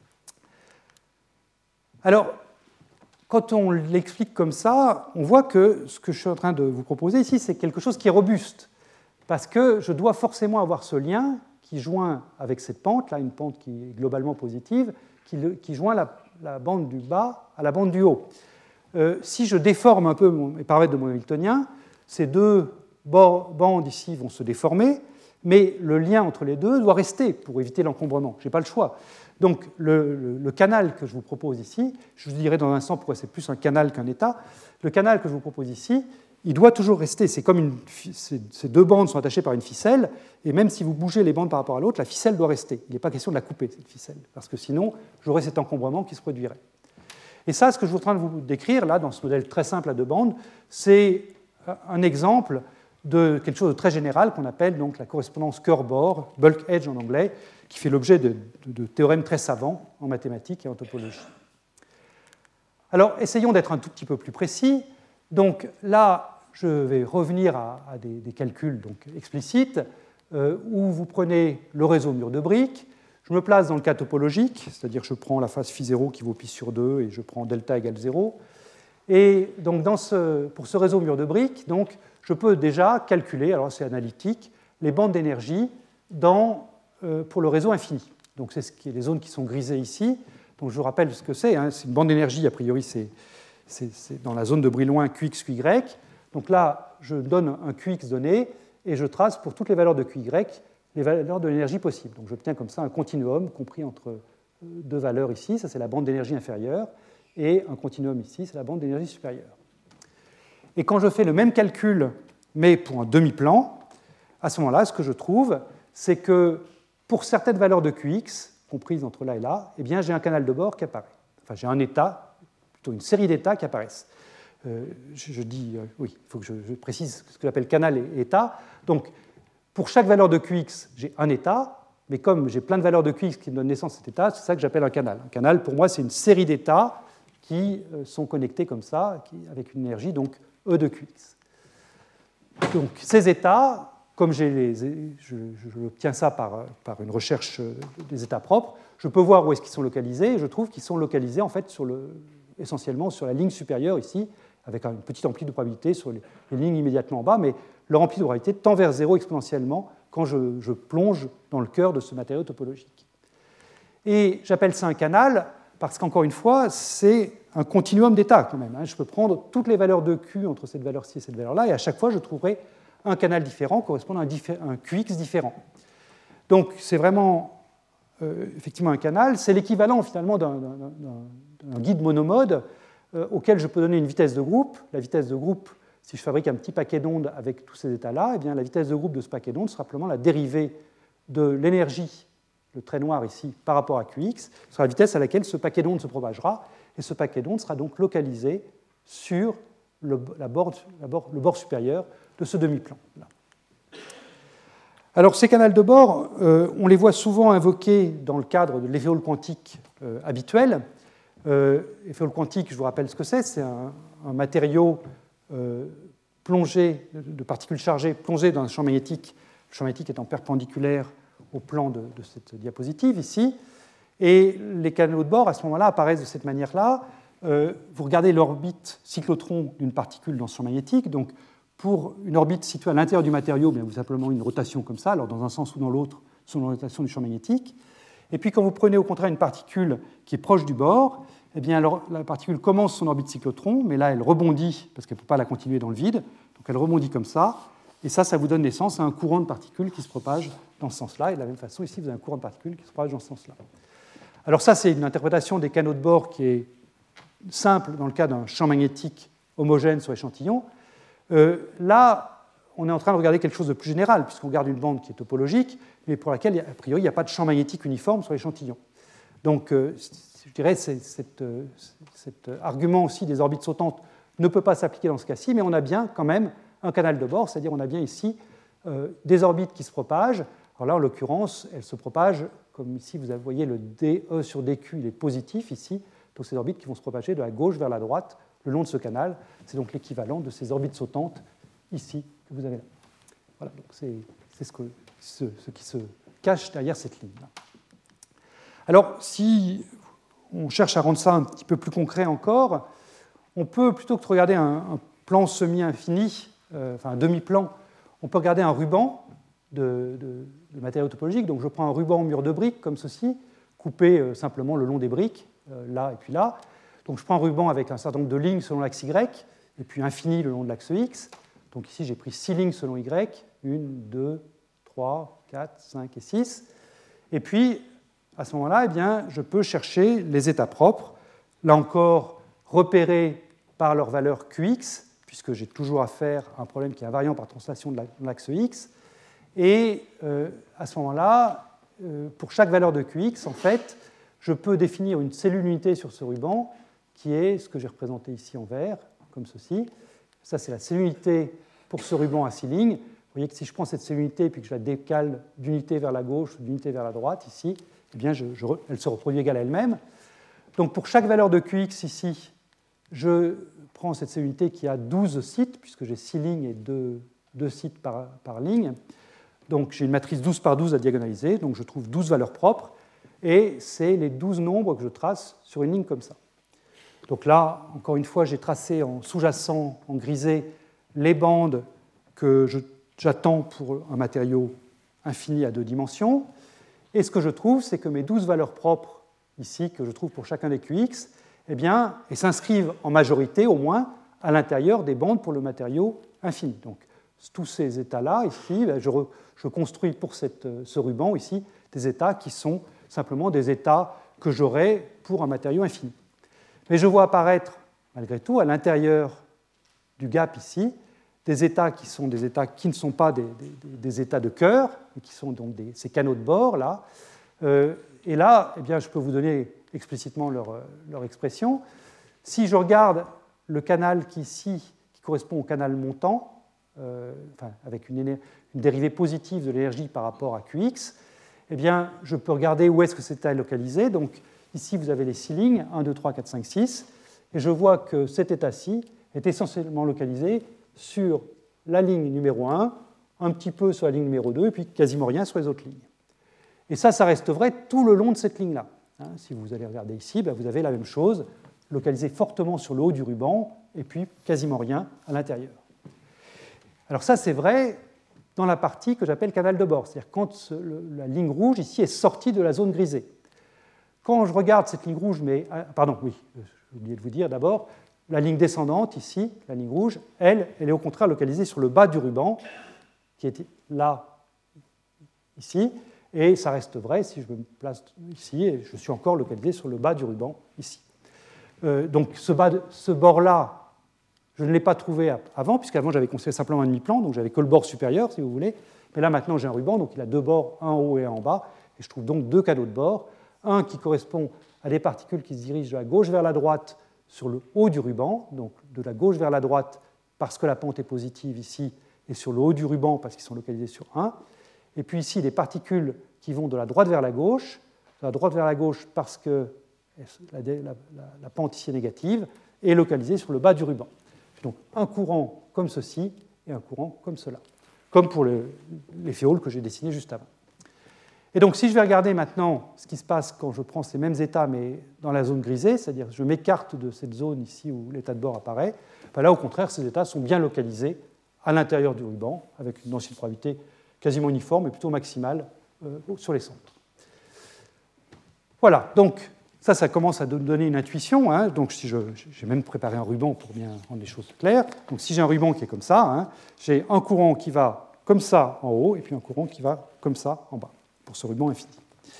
Alors, quand on l'explique comme ça, on voit que ce que je suis en train de vous proposer ici, c'est quelque chose qui est robuste, parce que je dois forcément avoir ce lien qui joint avec cette pente, là, une pente qui est globalement positive, qui joint la bande du bas à la bande du haut. Si je déforme un peu les paramètres de mon Hamiltonien, ces deux bandes ici vont se déformer, mais le lien entre les deux doit rester pour éviter l'encombrement. Je n'ai pas le choix. Donc le canal que je vous propose ici, je vous dirai dans un instant pourquoi c'est plus un canal qu'un état, le canal que je vous propose ici, il doit toujours rester. C'est comme ces deux bandes sont attachées par une ficelle, et même si vous bougez les bandes par rapport à l'autre, la ficelle doit rester. Il n'est pas question de la couper, cette ficelle, parce que sinon, j'aurais cet encombrement qui se produirait. Et ça, ce que je suis en train de vous décrire, là, dans ce modèle très simple à deux bandes, c'est un exemple de quelque chose de très général qu'on appelle donc la correspondance cœur-bord, bulk edge en anglais, qui fait l'objet de théorèmes très savants en mathématiques et en topologie. Alors, essayons d'être un tout petit peu plus précis. Donc là, je vais revenir à des calculs donc, explicites, où vous prenez le réseau mur de briques, je me place dans le cas topologique, c'est-à-dire je prends la phase φ0 qui vaut pi sur 2 et je prends delta égale 0. Et donc pour ce réseau mur de briques, donc, je peux déjà calculer, alors c'est analytique, les bandes d'énergie pour le réseau infini. Donc c'est les zones qui sont grisées ici. Donc je vous rappelle ce que c'est. Hein. C'est une bande d'énergie, a priori c'est dans la zone de Brillouin QX, QY. Donc là, je donne un QX donné et je trace pour toutes les valeurs de QY les valeurs de l'énergie possibles. Donc j'obtiens comme ça un continuum compris entre deux valeurs ici, ça c'est la bande d'énergie inférieure, et un continuum ici, c'est la bande d'énergie supérieure. Et quand je fais le même calcul, mais pour un demi-plan, à ce moment-là, ce que je trouve, c'est que pour certaines valeurs de QX, comprises entre là et là, eh bien, j'ai un canal de bord qui apparaît. Enfin, j'ai un état, plutôt une série d'états qui apparaissent. Oui, il faut que je précise ce que j'appelle canal et état. Donc, pour chaque valeur de QX, j'ai un état, mais comme j'ai plein de valeurs de QX qui me donnent naissance à cet état, c'est ça que j'appelle un canal. Un canal, pour moi, c'est une série d'états qui sont connectés comme ça, avec une énergie, donc E de QX. Donc, ces états, comme j'obtiens ça par une recherche des états propres, je peux voir où est-ce qu'ils sont localisés, et je trouve qu'ils sont localisés en fait essentiellement sur la ligne supérieure ici, avec une petite amplitude de probabilité sur les lignes immédiatement en bas, mais leur amplitude de probabilité tend vers 0 exponentiellement quand je plonge dans le cœur de ce matériau topologique. Et j'appelle ça un canal parce qu'encore une fois, c'est un continuum d'états quand même. Je peux prendre toutes les valeurs de Q entre cette valeur-ci et cette valeur-là, et à chaque fois, je trouverai un canal différent correspondant à un QX différent. Donc, c'est vraiment effectivement un canal. C'est l'équivalent finalement d'un guide monomode auquel je peux donner une vitesse de groupe. La vitesse de groupe, si je fabrique un petit paquet d'ondes avec tous ces états-là, eh bien, la vitesse de groupe de ce paquet d'ondes sera simplement la dérivée de l'énergie, le trait noir ici, par rapport à QX, sera la vitesse à laquelle ce paquet d'ondes se propagera, et ce paquet d'ondes sera donc localisé sur le bord supérieur de ce demi-plan. Alors, ces canaux de bord, on les voit souvent invoqués dans le cadre de l'effet Hall quantique habituel. Effet Hall quantique, je vous rappelle ce que c'est un matériau plongé, de particules chargées plongées dans un champ magnétique, le champ magnétique étant perpendiculaire au plan de cette diapositive ici. Et les canaux de bord, à ce moment-là, apparaissent de cette manière-là. Vous regardez l'orbite cyclotron d'une particule dans ce champ magnétique. Donc, pour une orbite située à l'intérieur du matériau, bien, vous avez simplement une rotation comme ça, alors dans un sens ou dans l'autre, selon la rotation du champ magnétique. Et puis, quand vous prenez au contraire une particule qui est proche du bord, eh bien, alors, la particule commence son orbite cyclotron, mais là, elle rebondit, parce qu'elle ne peut pas la continuer dans le vide. Donc, elle rebondit comme ça. Et ça vous donne naissance à un courant de particules qui se propage dans ce sens-là. Et de la même façon, ici, vous avez un courant de particules qui se propage dans ce sens-là. Alors ça, c'est une interprétation des canaux de bord qui est simple dans le cas d'un champ magnétique homogène sur échantillon. Là, on est en train de regarder quelque chose de plus général, puisqu'on regarde une bande qui est topologique, mais pour laquelle, a priori, il n'y a pas de champ magnétique uniforme sur l'échantillon. Donc, je dirais que cet argument aussi des orbites sautantes ne peut pas s'appliquer dans ce cas-ci, mais on a bien quand même un canal de bord, c'est-à-dire on a bien ici des orbites qui se propagent. Alors là, en l'occurrence, elles se propagent, comme ici, vous voyez le dE sur dQ, il est positif ici, donc ces orbites qui vont se propager de la gauche vers la droite le long de ce canal. C'est donc l'équivalent de ces orbites sautantes ici que vous avez là. Voilà, donc c'est ce qui se cache derrière cette ligne-là. Alors, si on cherche à rendre ça un petit peu plus concret encore, on peut, plutôt que de regarder un plan semi-infini, enfin un demi-plan, on peut regarder un ruban de matériaux topologiques. Donc je prends un ruban au mur de briques comme ceci, coupé simplement le long des briques, là et puis là. Donc je prends un ruban avec un certain nombre de lignes selon l'axe Y, et puis infini le long de l'axe X. Donc ici j'ai pris 6 lignes selon Y, 1, 2, 3, 4, 5 et 6. Et puis, à ce moment-là, eh bien, je peux chercher les états propres, là encore repérés par leur valeur Qx, puisque j'ai toujours affaire à un problème qui est invariant par translation de l'axe X. Et à ce moment-là, pour chaque valeur de Qx, en fait, je peux définir une cellule unité sur ce ruban qui est ce que j'ai représenté ici en vert, comme ceci. Ça, c'est la cellule unité pour ce ruban à 6 lignes. Vous voyez que si je prends cette cellule unité et puis que je la décale d'unité vers la gauche ou d'unité vers la droite, ici, eh bien, elle se reproduit égale à elle-même. Donc, pour chaque valeur de Qx ici, je prends cette cellule unité qui a 12 sites, puisque j'ai 6 lignes et 2 sites par ligne. Donc, j'ai une matrice 12 par 12 à diagonaliser, donc je trouve 12 valeurs propres, et c'est les 12 nombres que je trace sur une ligne comme ça. Donc là, encore une fois, j'ai tracé en sous-jacent, en grisé, les bandes que j'attends pour un matériau infini à 2 dimensions. Et ce que je trouve, c'est que mes 12 valeurs propres, ici, que je trouve pour chacun des Qx, eh bien, elles s'inscrivent en majorité, au moins, à l'intérieur des bandes pour le matériau infini. Donc, tous ces états-là, ici, je construis pour ce ruban, ici, des états qui sont simplement des états que j'aurai pour un matériau infini. Mais je vois apparaître, malgré tout, à l'intérieur du gap ici, des états qui sont des états qui ne sont pas des états de cœur, mais qui sont donc ces canaux de bord, là. Et là, eh bien, je peux vous donner explicitement leur expression. Si je regarde le canal qui correspond au canal montant, avec une dérivée positive de l'énergie par rapport à Qx, eh bien, je peux regarder où est-ce que cet état est localisé. Donc, ici, vous avez les 6 lignes, 1, 2, 3, 4, 5, 6, et je vois que cet état-ci est essentiellement localisé sur la ligne numéro 1, un petit peu sur la ligne numéro 2, et puis quasiment rien sur les autres lignes. Et ça reste vrai tout le long de cette ligne-là. Si vous allez regarder ici, vous avez la même chose, localisé fortement sur le haut du ruban, et puis quasiment rien à l'intérieur. Alors ça, c'est vrai dans la partie que j'appelle canal de bord, c'est-à-dire quand la ligne rouge ici est sortie de la zone grisée. Quand je regarde cette ligne rouge, j'ai oublié de vous dire d'abord, la ligne descendante ici, la ligne rouge, elle est au contraire localisée sur le bas du ruban, qui est là, ici, et ça reste vrai si je me place ici, et je suis encore localisé sur le bas du ruban, ici. Donc ce bord-là, je ne l'ai pas trouvé avant, puisqu'avant j'avais construit simplement un demi-plan, donc j'avais que le bord supérieur, si vous voulez. Mais là maintenant j'ai un ruban, donc il a 2 bords, un en haut et un en bas, et je trouve donc 2 canaux de bord. Un qui correspond à des particules qui se dirigent de la gauche vers la droite sur le haut du ruban, donc de la gauche vers la droite parce que la pente est positive ici, et sur le haut du ruban parce qu'ils sont localisés sur 1. Et puis ici, des particules qui vont de la droite vers la gauche parce que la pente ici est négative, est localisée sur le bas du ruban. Donc un courant comme ceci et un courant comme cela, comme pour les féoles que j'ai dessinées juste avant. Et donc si je vais regarder maintenant ce qui se passe quand je prends ces mêmes états mais dans la zone grisée, c'est-à-dire je m'écarte de cette zone ici où l'état de bord apparaît, là au contraire ces états sont bien localisés à l'intérieur du ruban avec une densité de probabilité quasiment uniforme et plutôt maximale sur les centres. Voilà, donc ça commence à donner une intuition. Donc, si j'ai même préparé un ruban pour bien rendre les choses claires. Donc, si j'ai un ruban qui est comme ça, j'ai un courant qui va comme ça en haut et puis un courant qui va comme ça en bas, pour ce ruban infini.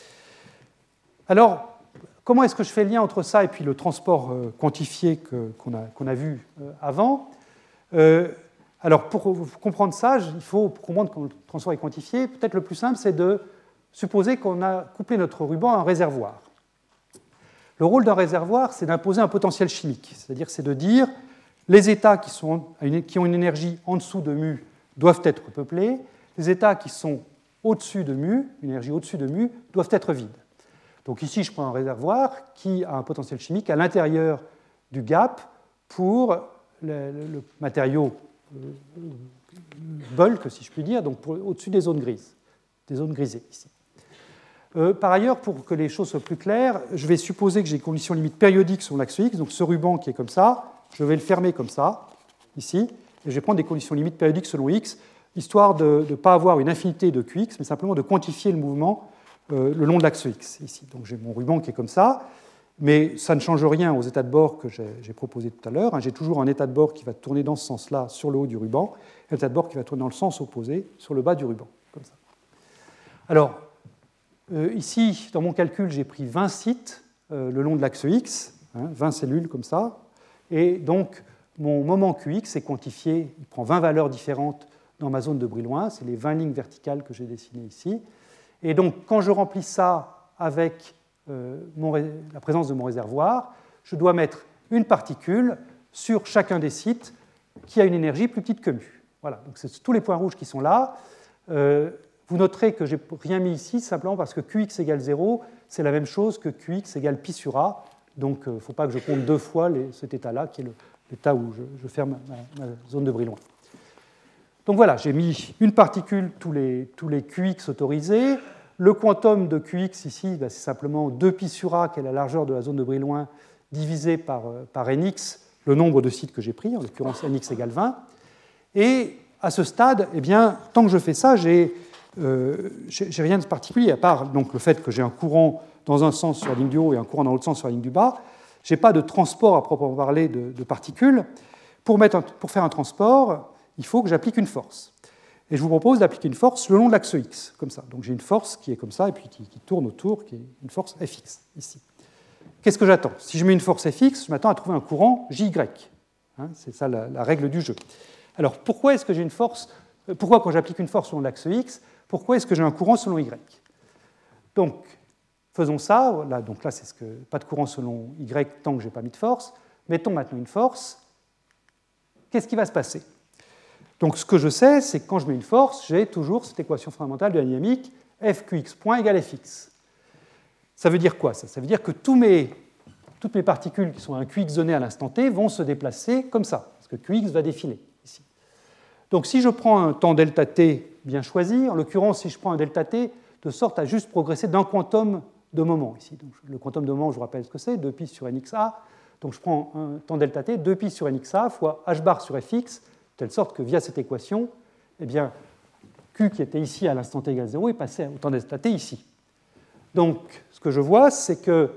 Alors, comment est-ce que je fais le lien entre ça et puis le transport quantifié qu'on a vu avant ? Alors, pour comprendre ça, il faut comprendre comment le transport est quantifié. Peut-être le plus simple, c'est de supposer qu'on a couplé notre ruban à un réservoir. Le rôle d'un réservoir, c'est d'imposer un potentiel chimique, c'est-à-dire c'est de dire les états qui ont une énergie en dessous de mu doivent être peuplés, les états qui sont au-dessus de mu, une énergie au-dessus de mu, doivent être vides. Donc ici, je prends un réservoir qui a un potentiel chimique à l'intérieur du gap pour le matériau bulk, si je puis dire, donc au-dessus des zones grises, des zones grisées ici. Par ailleurs, pour que les choses soient plus claires, je vais supposer que j'ai une condition limite périodique sur l'axe X, donc ce ruban qui est comme ça, je vais le fermer comme ça, ici, et je vais prendre des conditions limites périodiques selon X, histoire de ne pas avoir une infinité de Qx, mais simplement de quantifier le mouvement le long de l'axe X, ici. Donc j'ai mon ruban qui est comme ça, mais ça ne change rien aux états de bord que j'ai proposés tout à l'heure. J'ai toujours un état de bord qui va tourner dans ce sens-là sur le haut du ruban, et un état de bord qui va tourner dans le sens opposé sur le bas du ruban, comme ça. Alors, ici, dans mon calcul, j'ai pris 20 sites le long de l'axe X, 20 cellules comme ça, et donc mon moment QX est quantifié, il prend 20 valeurs différentes dans ma zone de Brillouin, c'est les 20 lignes verticales que j'ai dessinées ici. Et donc, quand je remplis ça avec la présence de mon réservoir, je dois mettre une particule sur chacun des sites qui a une énergie plus petite que mu. Voilà, donc c'est tous les points rouges qui sont là. Vous noterez que je n'ai rien mis ici, simplement parce que QX égale 0, c'est la même chose que QX égale pi sur A. Donc, il ne faut pas que je compte deux fois cet état-là, qui est l'état où je ferme ma zone de Brillouin. Donc voilà, j'ai mis une particule, tous les QX autorisés. Le quantum de QX ici, c'est simplement 2pi sur A, qui est la largeur de la zone de Brillouin, divisé par nx, le nombre de sites que j'ai pris, en l'occurrence nx égale 20. Et à ce stade, eh bien, tant que je fais ça, j'ai rien de particulier, à part donc, le fait que j'ai un courant dans un sens sur la ligne du haut et un courant dans l'autre sens sur la ligne du bas. Je n'ai pas de transport à proprement parler de particules. Pour faire un transport, il faut que j'applique une force. Et je vous propose d'appliquer une force le long de l'axe X, comme ça. Donc j'ai une force qui est comme ça, et puis qui tourne autour, qui est une force Fx, ici. Qu'est-ce que j'attends? Si je mets une force Fx, je m'attends à trouver un courant Jy. C'est ça la règle du jeu. Alors pourquoi est-ce que j'ai une force? Pourquoi quand j'applique une force selon l'axe X, pourquoi est-ce que j'ai un courant selon Y? Donc faisons ça. Donc là, c'est pas de courant selon Y tant que je n'ai pas mis de force. Mettons maintenant une force. Qu'est-ce qui va se passer? Donc ce que je sais, c'est que quand je mets une force, j'ai toujours cette équation fondamentale de la dynamique, Fqx point égale Fx. Ça veut dire quoi ça? Ça veut dire que toutes mes particules qui sont à un Qx donné à l'instant t vont se déplacer comme ça, parce que Qx va défiler ici. Donc si je prends un temps delta t bien choisi, en l'occurrence si je prends un delta t de sorte à juste progresser d'un quantum de moment ici. Donc, le quantum de moment, je vous rappelle ce que c'est, 2pi sur nxa. Donc je prends un temps delta t, 2pi sur nxa fois h bar sur fx, de telle sorte que via cette équation, eh bien, Q qui était ici à l'instant t égale 0 est passé au temps delta t ici. Donc ce que je vois, c'est que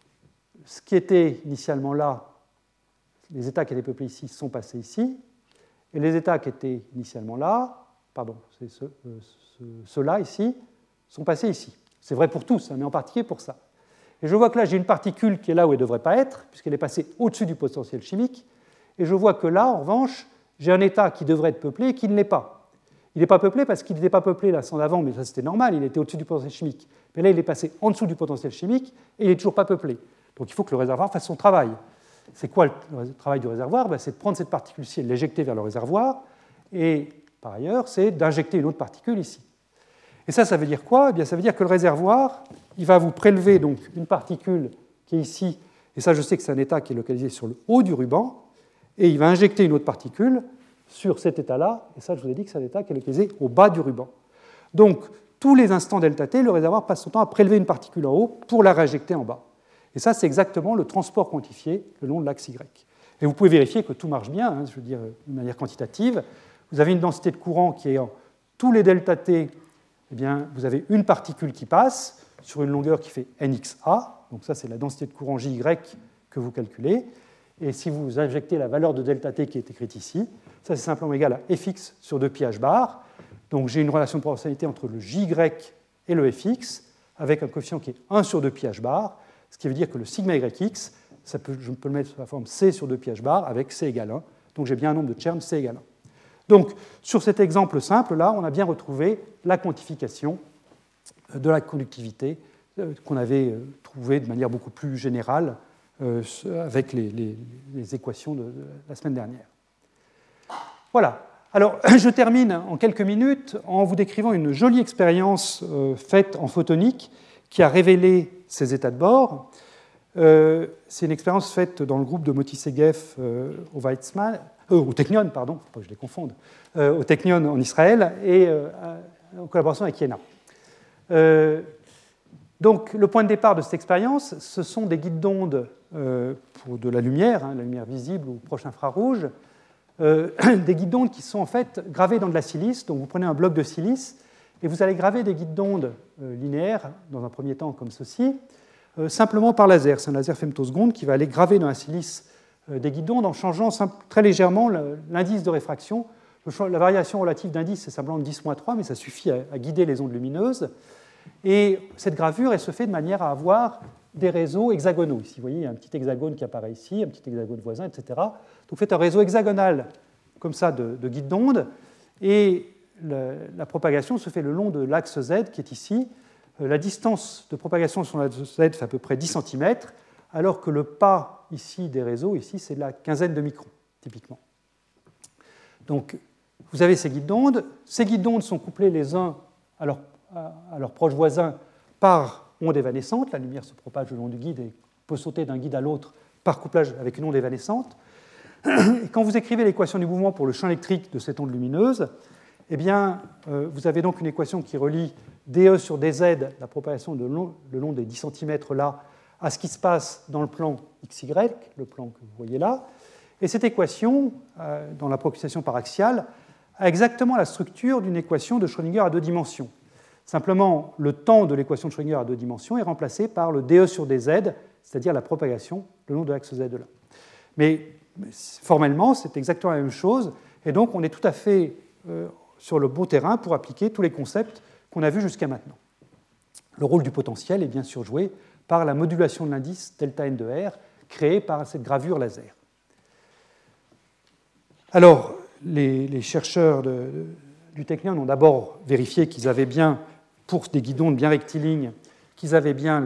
ce qui était initialement là, les états qui étaient peuplés ici sont passés ici, et les états qui étaient initialement là, pardon, c'est ceux-là ici, sont passés ici. C'est vrai pour tous, mais en particulier pour ça. Et je vois que là, j'ai une particule qui est là où elle ne devrait pas être, puisqu'elle est passée au-dessus du potentiel chimique, et je vois que là, en revanche, j'ai un état qui devrait être peuplé et qui ne l'est pas. Il n'est pas peuplé parce qu'il n'était pas peuplé l'instant d'avant, mais ça c'était normal, il était au-dessus du potentiel chimique. Mais là, il est passé en dessous du potentiel chimique et il n'est toujours pas peuplé. Donc il faut que le réservoir fasse son travail. C'est quoi le travail du réservoir? C'est de prendre cette particule-ci et de l'éjecter vers le réservoir, et par ailleurs, c'est d'injecter une autre particule ici. Et ça veut dire quoi? Eh bien, ça veut dire que le réservoir, il va vous prélever donc une particule qui est ici, et ça je sais que c'est un état qui est localisé sur le haut du ruban, et il va injecter une autre particule sur cet état-là, et ça je vous ai dit que c'est un état qui est localisé au bas du ruban. Donc, tous les instants delta t, le réservoir passe son temps à prélever une particule en haut pour la réinjecter en bas. Et ça, c'est exactement le transport quantifié le long de l'axe Y. Et vous pouvez vérifier que tout marche bien, je veux dire, de manière quantitative. Vous avez une densité de courant qui est en tous les delta t, eh bien, vous avez une particule qui passe sur une longueur qui fait nxa, donc ça c'est la densité de courant Jy que vous calculez, et si vous injectez la valeur de delta t qui est écrite ici, ça c'est simplement égal à fx sur 2pi h bar, donc j'ai une relation de proportionnalité entre le Jy et le fx, avec un coefficient qui est 1 sur 2pi h bar, ce qui veut dire que le sigma yx, je peux le mettre sous la forme c sur 2pi h bar avec c égale 1, donc j'ai bien un nombre de termes c égale 1. Donc, sur cet exemple simple, là, on a bien retrouvé la quantification de la conductivité qu'on avait trouvée de manière beaucoup plus générale avec les équations de la semaine dernière. Voilà. Alors, je termine en quelques minutes en vous décrivant une jolie expérience faite en photonique qui a révélé ces états de bord. C'est une expérience faite dans le groupe de Moti Segev au Technion, pardon, il ne faut pas que je les confonde, au Technion en Israël et en collaboration avec IENA. Donc, le point de départ de cette expérience, ce sont des guides d'onde pour de la lumière visible ou proche infrarouge, des guides d'onde qui sont en fait gravés dans de la silice. Donc, vous prenez un bloc de silice et vous allez graver des guides d'onde linéaires, dans un premier temps comme ceci, simplement par laser. C'est un laser femtoseconde qui va aller graver dans la silice des guides d'onde en changeant très légèrement l'indice de réfraction La variation relative d'indice, c'est simplement 10-3, mais ça suffit à guider les ondes lumineuses. Et cette gravure, elle se fait de manière à avoir des réseaux hexagonaux. Ici, vous voyez, il y a un petit hexagone qui apparaît ici, un petit hexagone voisin, etc. Donc, vous faites un réseau hexagonal comme ça de guides d'ondes, et la propagation se fait le long de l'axe Z qui est ici. La distance de propagation sur l'axe Z fait à peu près 10 cm, alors que le pas ici des réseaux, ici, c'est de la quinzaine de microns, typiquement. Donc, vous avez ces guides d'ondes. Ces guides d'ondes sont couplés les uns à leurs proches voisins par onde évanescente. La lumière se propage le long du guide et peut sauter d'un guide à l'autre par couplage avec une onde évanescente. Et quand vous écrivez l'équation du mouvement pour le champ électrique de cette onde lumineuse, eh bien, vous avez donc une équation qui relie dE sur dz, la propagation le long des 10 cm là, à ce qui se passe dans le plan XY, le plan que vous voyez là. Et cette équation, dans la propagation par axiale, a exactement la structure d'une équation de Schrödinger à deux dimensions. Simplement, le temps de l'équation de Schrödinger à deux dimensions est remplacé par le dE sur dz, c'est-à-dire la propagation le long de l'axe Z là. Mais formellement, c'est exactement la même chose, et donc on est tout à fait sur le beau terrain pour appliquer tous les concepts qu'on a vus jusqu'à maintenant. Le rôle du potentiel est bien sûr joué par la modulation de l'indice delta n de R créée par cette gravure laser. Alors, les chercheurs du Technion ont d'abord vérifié qu'ils avaient bien, pour des guides d'ondes bien rectilignes, qu'ils avaient bien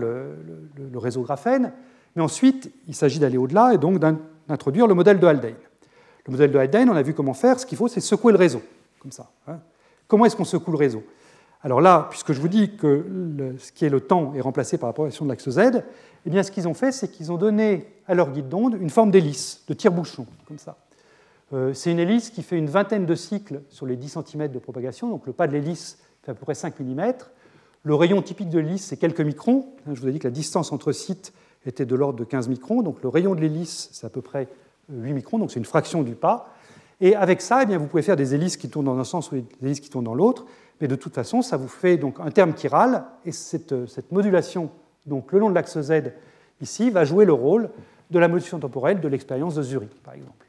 le réseau graphène, mais ensuite, il s'agit d'aller au-delà et donc d'introduire le modèle de Haldane. Le modèle de Haldane, on a vu comment faire. Ce qu'il faut, c'est secouer le réseau, comme ça. Comment est-ce qu'on secoue le réseau? Alors là, puisque je vous dis que ce qui est le temps est remplacé par la propagation de l'axe Z, eh bien, ce qu'ils ont fait, c'est qu'ils ont donné à leur guide d'onde une forme d'hélice, de tire-bouchon, comme ça. C'est une hélice qui fait une vingtaine de cycles sur les 10 cm de propagation, donc le pas de l'hélice fait à peu près 5 mm. Le rayon typique de l'hélice, c'est quelques microns. Je vous ai dit que la distance entre sites était de l'ordre de 15 microns, donc le rayon de l'hélice, c'est à peu près 8 microns, donc c'est une fraction du pas. Et avec ça, eh bien, vous pouvez faire des hélices qui tournent dans un sens ou des hélices qui tournent dans l'autre, mais de toute façon, ça vous fait donc un terme chiral, et cette modulation donc, le long de l'axe Z, ici, va jouer le rôle de la modulation temporelle de l'expérience de Zurich, par exemple.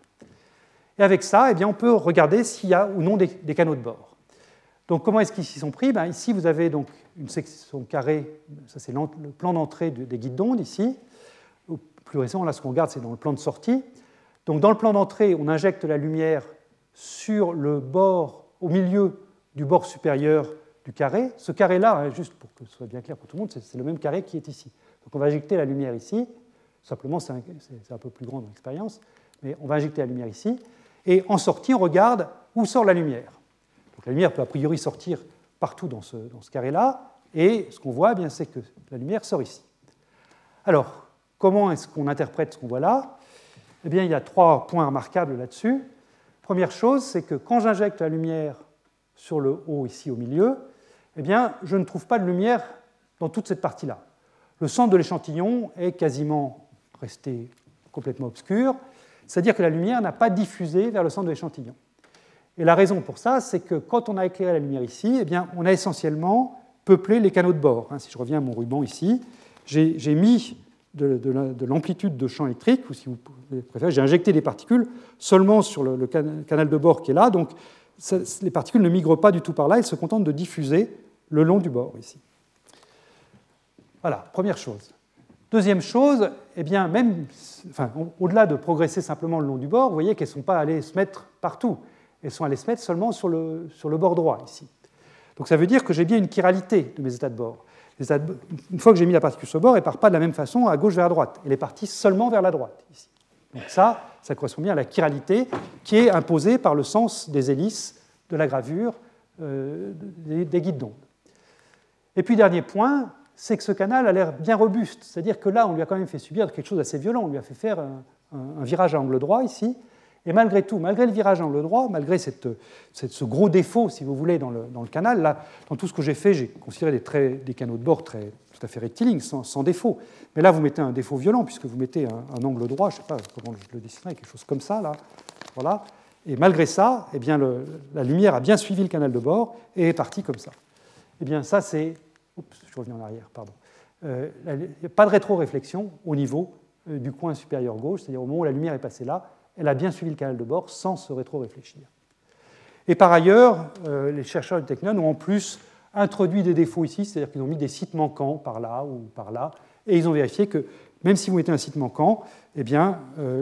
Et avec ça, eh bien, on peut regarder s'il y a ou non des canaux de bord. Donc, comment est-ce qu'ils s'y sont pris? Ici, vous avez donc une section carrée, ça c'est le plan d'entrée des guides d'onde, ici. Au plus récent, là, ce qu'on regarde, c'est dans le plan de sortie. Donc, dans le plan d'entrée, on injecte la lumière sur le bord, au milieu du bord supérieur du carré. Ce carré-là, juste pour que ce soit bien clair pour tout le monde, c'est le même carré qui est ici. Donc, on va injecter la lumière ici. Simplement, c'est un peu plus grand dans l'expérience, mais on va injecter la lumière ici. Et en sortie, on regarde où sort la lumière. Donc, la lumière peut a priori sortir partout dans ce carré-là. Et ce qu'on voit, eh bien, c'est que la lumière sort ici. Alors, comment est-ce qu'on interprète ce qu'on voit là? Eh bien, il y a 3 points remarquables là-dessus. Première chose, c'est que quand j'injecte la lumière sur le haut, ici au milieu, eh bien, je ne trouve pas de lumière dans toute cette partie-là. Le centre de l'échantillon est quasiment resté complètement obscur, c'est-à-dire que la lumière n'a pas diffusé vers le centre de l'échantillon. Et la raison pour ça, c'est que quand on a éclairé la lumière ici, eh bien, on a essentiellement peuplé les canaux de bord. Si je reviens à mon ruban ici, j'ai mis de l'amplitude de champ électrique, ou si vous préférez, j'ai injecté des particules seulement sur le canal de bord qui est là, donc les particules ne migrent pas du tout par là, elles se contentent de diffuser le long du bord ici. Voilà, première chose. Deuxième chose, eh bien, au-delà de progresser simplement le long du bord, vous voyez qu'elles ne sont pas allées se mettre partout, elles sont allées se mettre seulement sur le bord droit ici. Donc ça veut dire que j'ai bien une chiralité de mes états de bord. Une fois que j'ai mis la particule sur le bord, elle ne part pas de la même façon à gauche vers la droite. Elle est partie seulement vers la droite, ici. Donc ça correspond bien à la chiralité qui est imposée par le sens des hélices de la gravure des guides d'onde. Et puis, dernier point, c'est que ce canal a l'air bien robuste. C'est-à-dire que là, on lui a quand même fait subir quelque chose d'assez violent. On lui a fait faire un virage à angle droit, ici. Et malgré tout, malgré le virage à angle droit, malgré ce gros défaut, si vous voulez, dans le canal, là, dans tout ce que j'ai fait, j'ai considéré des canaux de bord tout à fait rectilignes, sans défaut. Mais là, vous mettez un défaut violent, puisque vous mettez un angle droit, je ne sais pas comment je le dessinerai, quelque chose comme ça, là. Voilà. Et malgré ça, eh bien, la lumière a bien suivi le canal de bord et est partie comme ça. Eh bien, ça, c'est... Oups, je reviens en arrière, pardon. Il n'y a pas de rétroréflexion au niveau du coin supérieur gauche, c'est-à-dire au moment où la lumière est passée là, elle a bien suivi le canal de bord sans se rétro-réfléchir. Et par ailleurs, les chercheurs du Technion ont en plus introduit des défauts ici, c'est-à-dire qu'ils ont mis des sites manquants par là ou par là, et ils ont vérifié que même si vous mettez un site manquant, eh bien,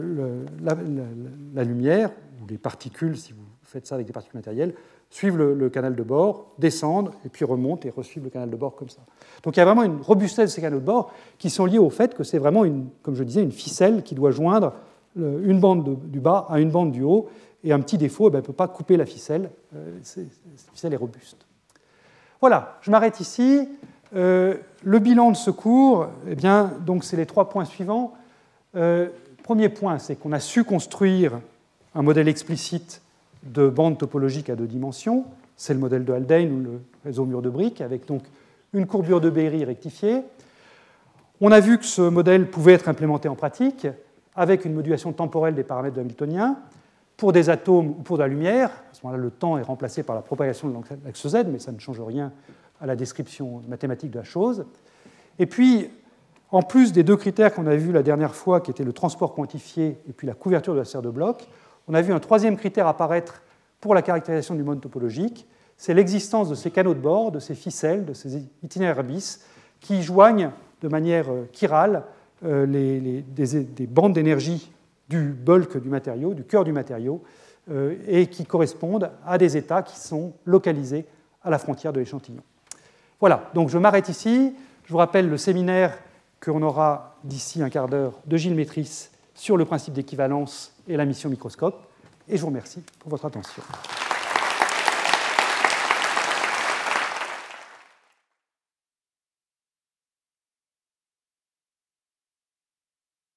la lumière, ou les particules, si vous faites ça avec des particules matérielles, suivent le canal de bord, descendent, et puis remontent et resuivent le canal de bord comme ça. Donc il y a vraiment une robustesse de ces canaux de bord qui sont liés au fait que c'est vraiment, comme je disais, une ficelle qui doit joindre une bande du bas à une bande du haut, et un petit défaut, elle ne peut pas couper la ficelle. Cette ficelle est robuste. Voilà, je m'arrête ici. Le bilan de ce cours, eh bien, donc c'est les 3 points suivants. Premier point, c'est qu'on a su construire un modèle explicite de bande topologique à 2 dimensions. C'est le modèle de Haldane ou le réseau mur de briques, avec donc une courbure de Beery rectifiée. On a vu que ce modèle pouvait être implémenté en pratique avec une modulation temporelle des paramètres de Hamiltonien pour des atomes ou pour de la lumière. À ce moment-là, le temps est remplacé par la propagation de l'axe Z, mais ça ne change rien à la description mathématique de la chose. Et puis, en plus des 2 critères qu'on a vus la dernière fois, qui étaient le transport quantifié et puis la couverture de la serre de bloc, on a vu un 3e critère apparaître pour la caractérisation du mode topologique, c'est l'existence de ces canaux de bord, de ces ficelles, de ces itinéraires bis, qui joignent de manière chirale des bandes d'énergie du bulk du matériau, du cœur du matériau, et qui correspondent à des états qui sont localisés à la frontière de l'échantillon. Voilà, donc je m'arrête ici. Je vous rappelle le séminaire qu'on aura d'ici un quart d'heure de Gilles Métris sur le principe d'équivalence et la mission microscope. Et je vous remercie pour votre attention.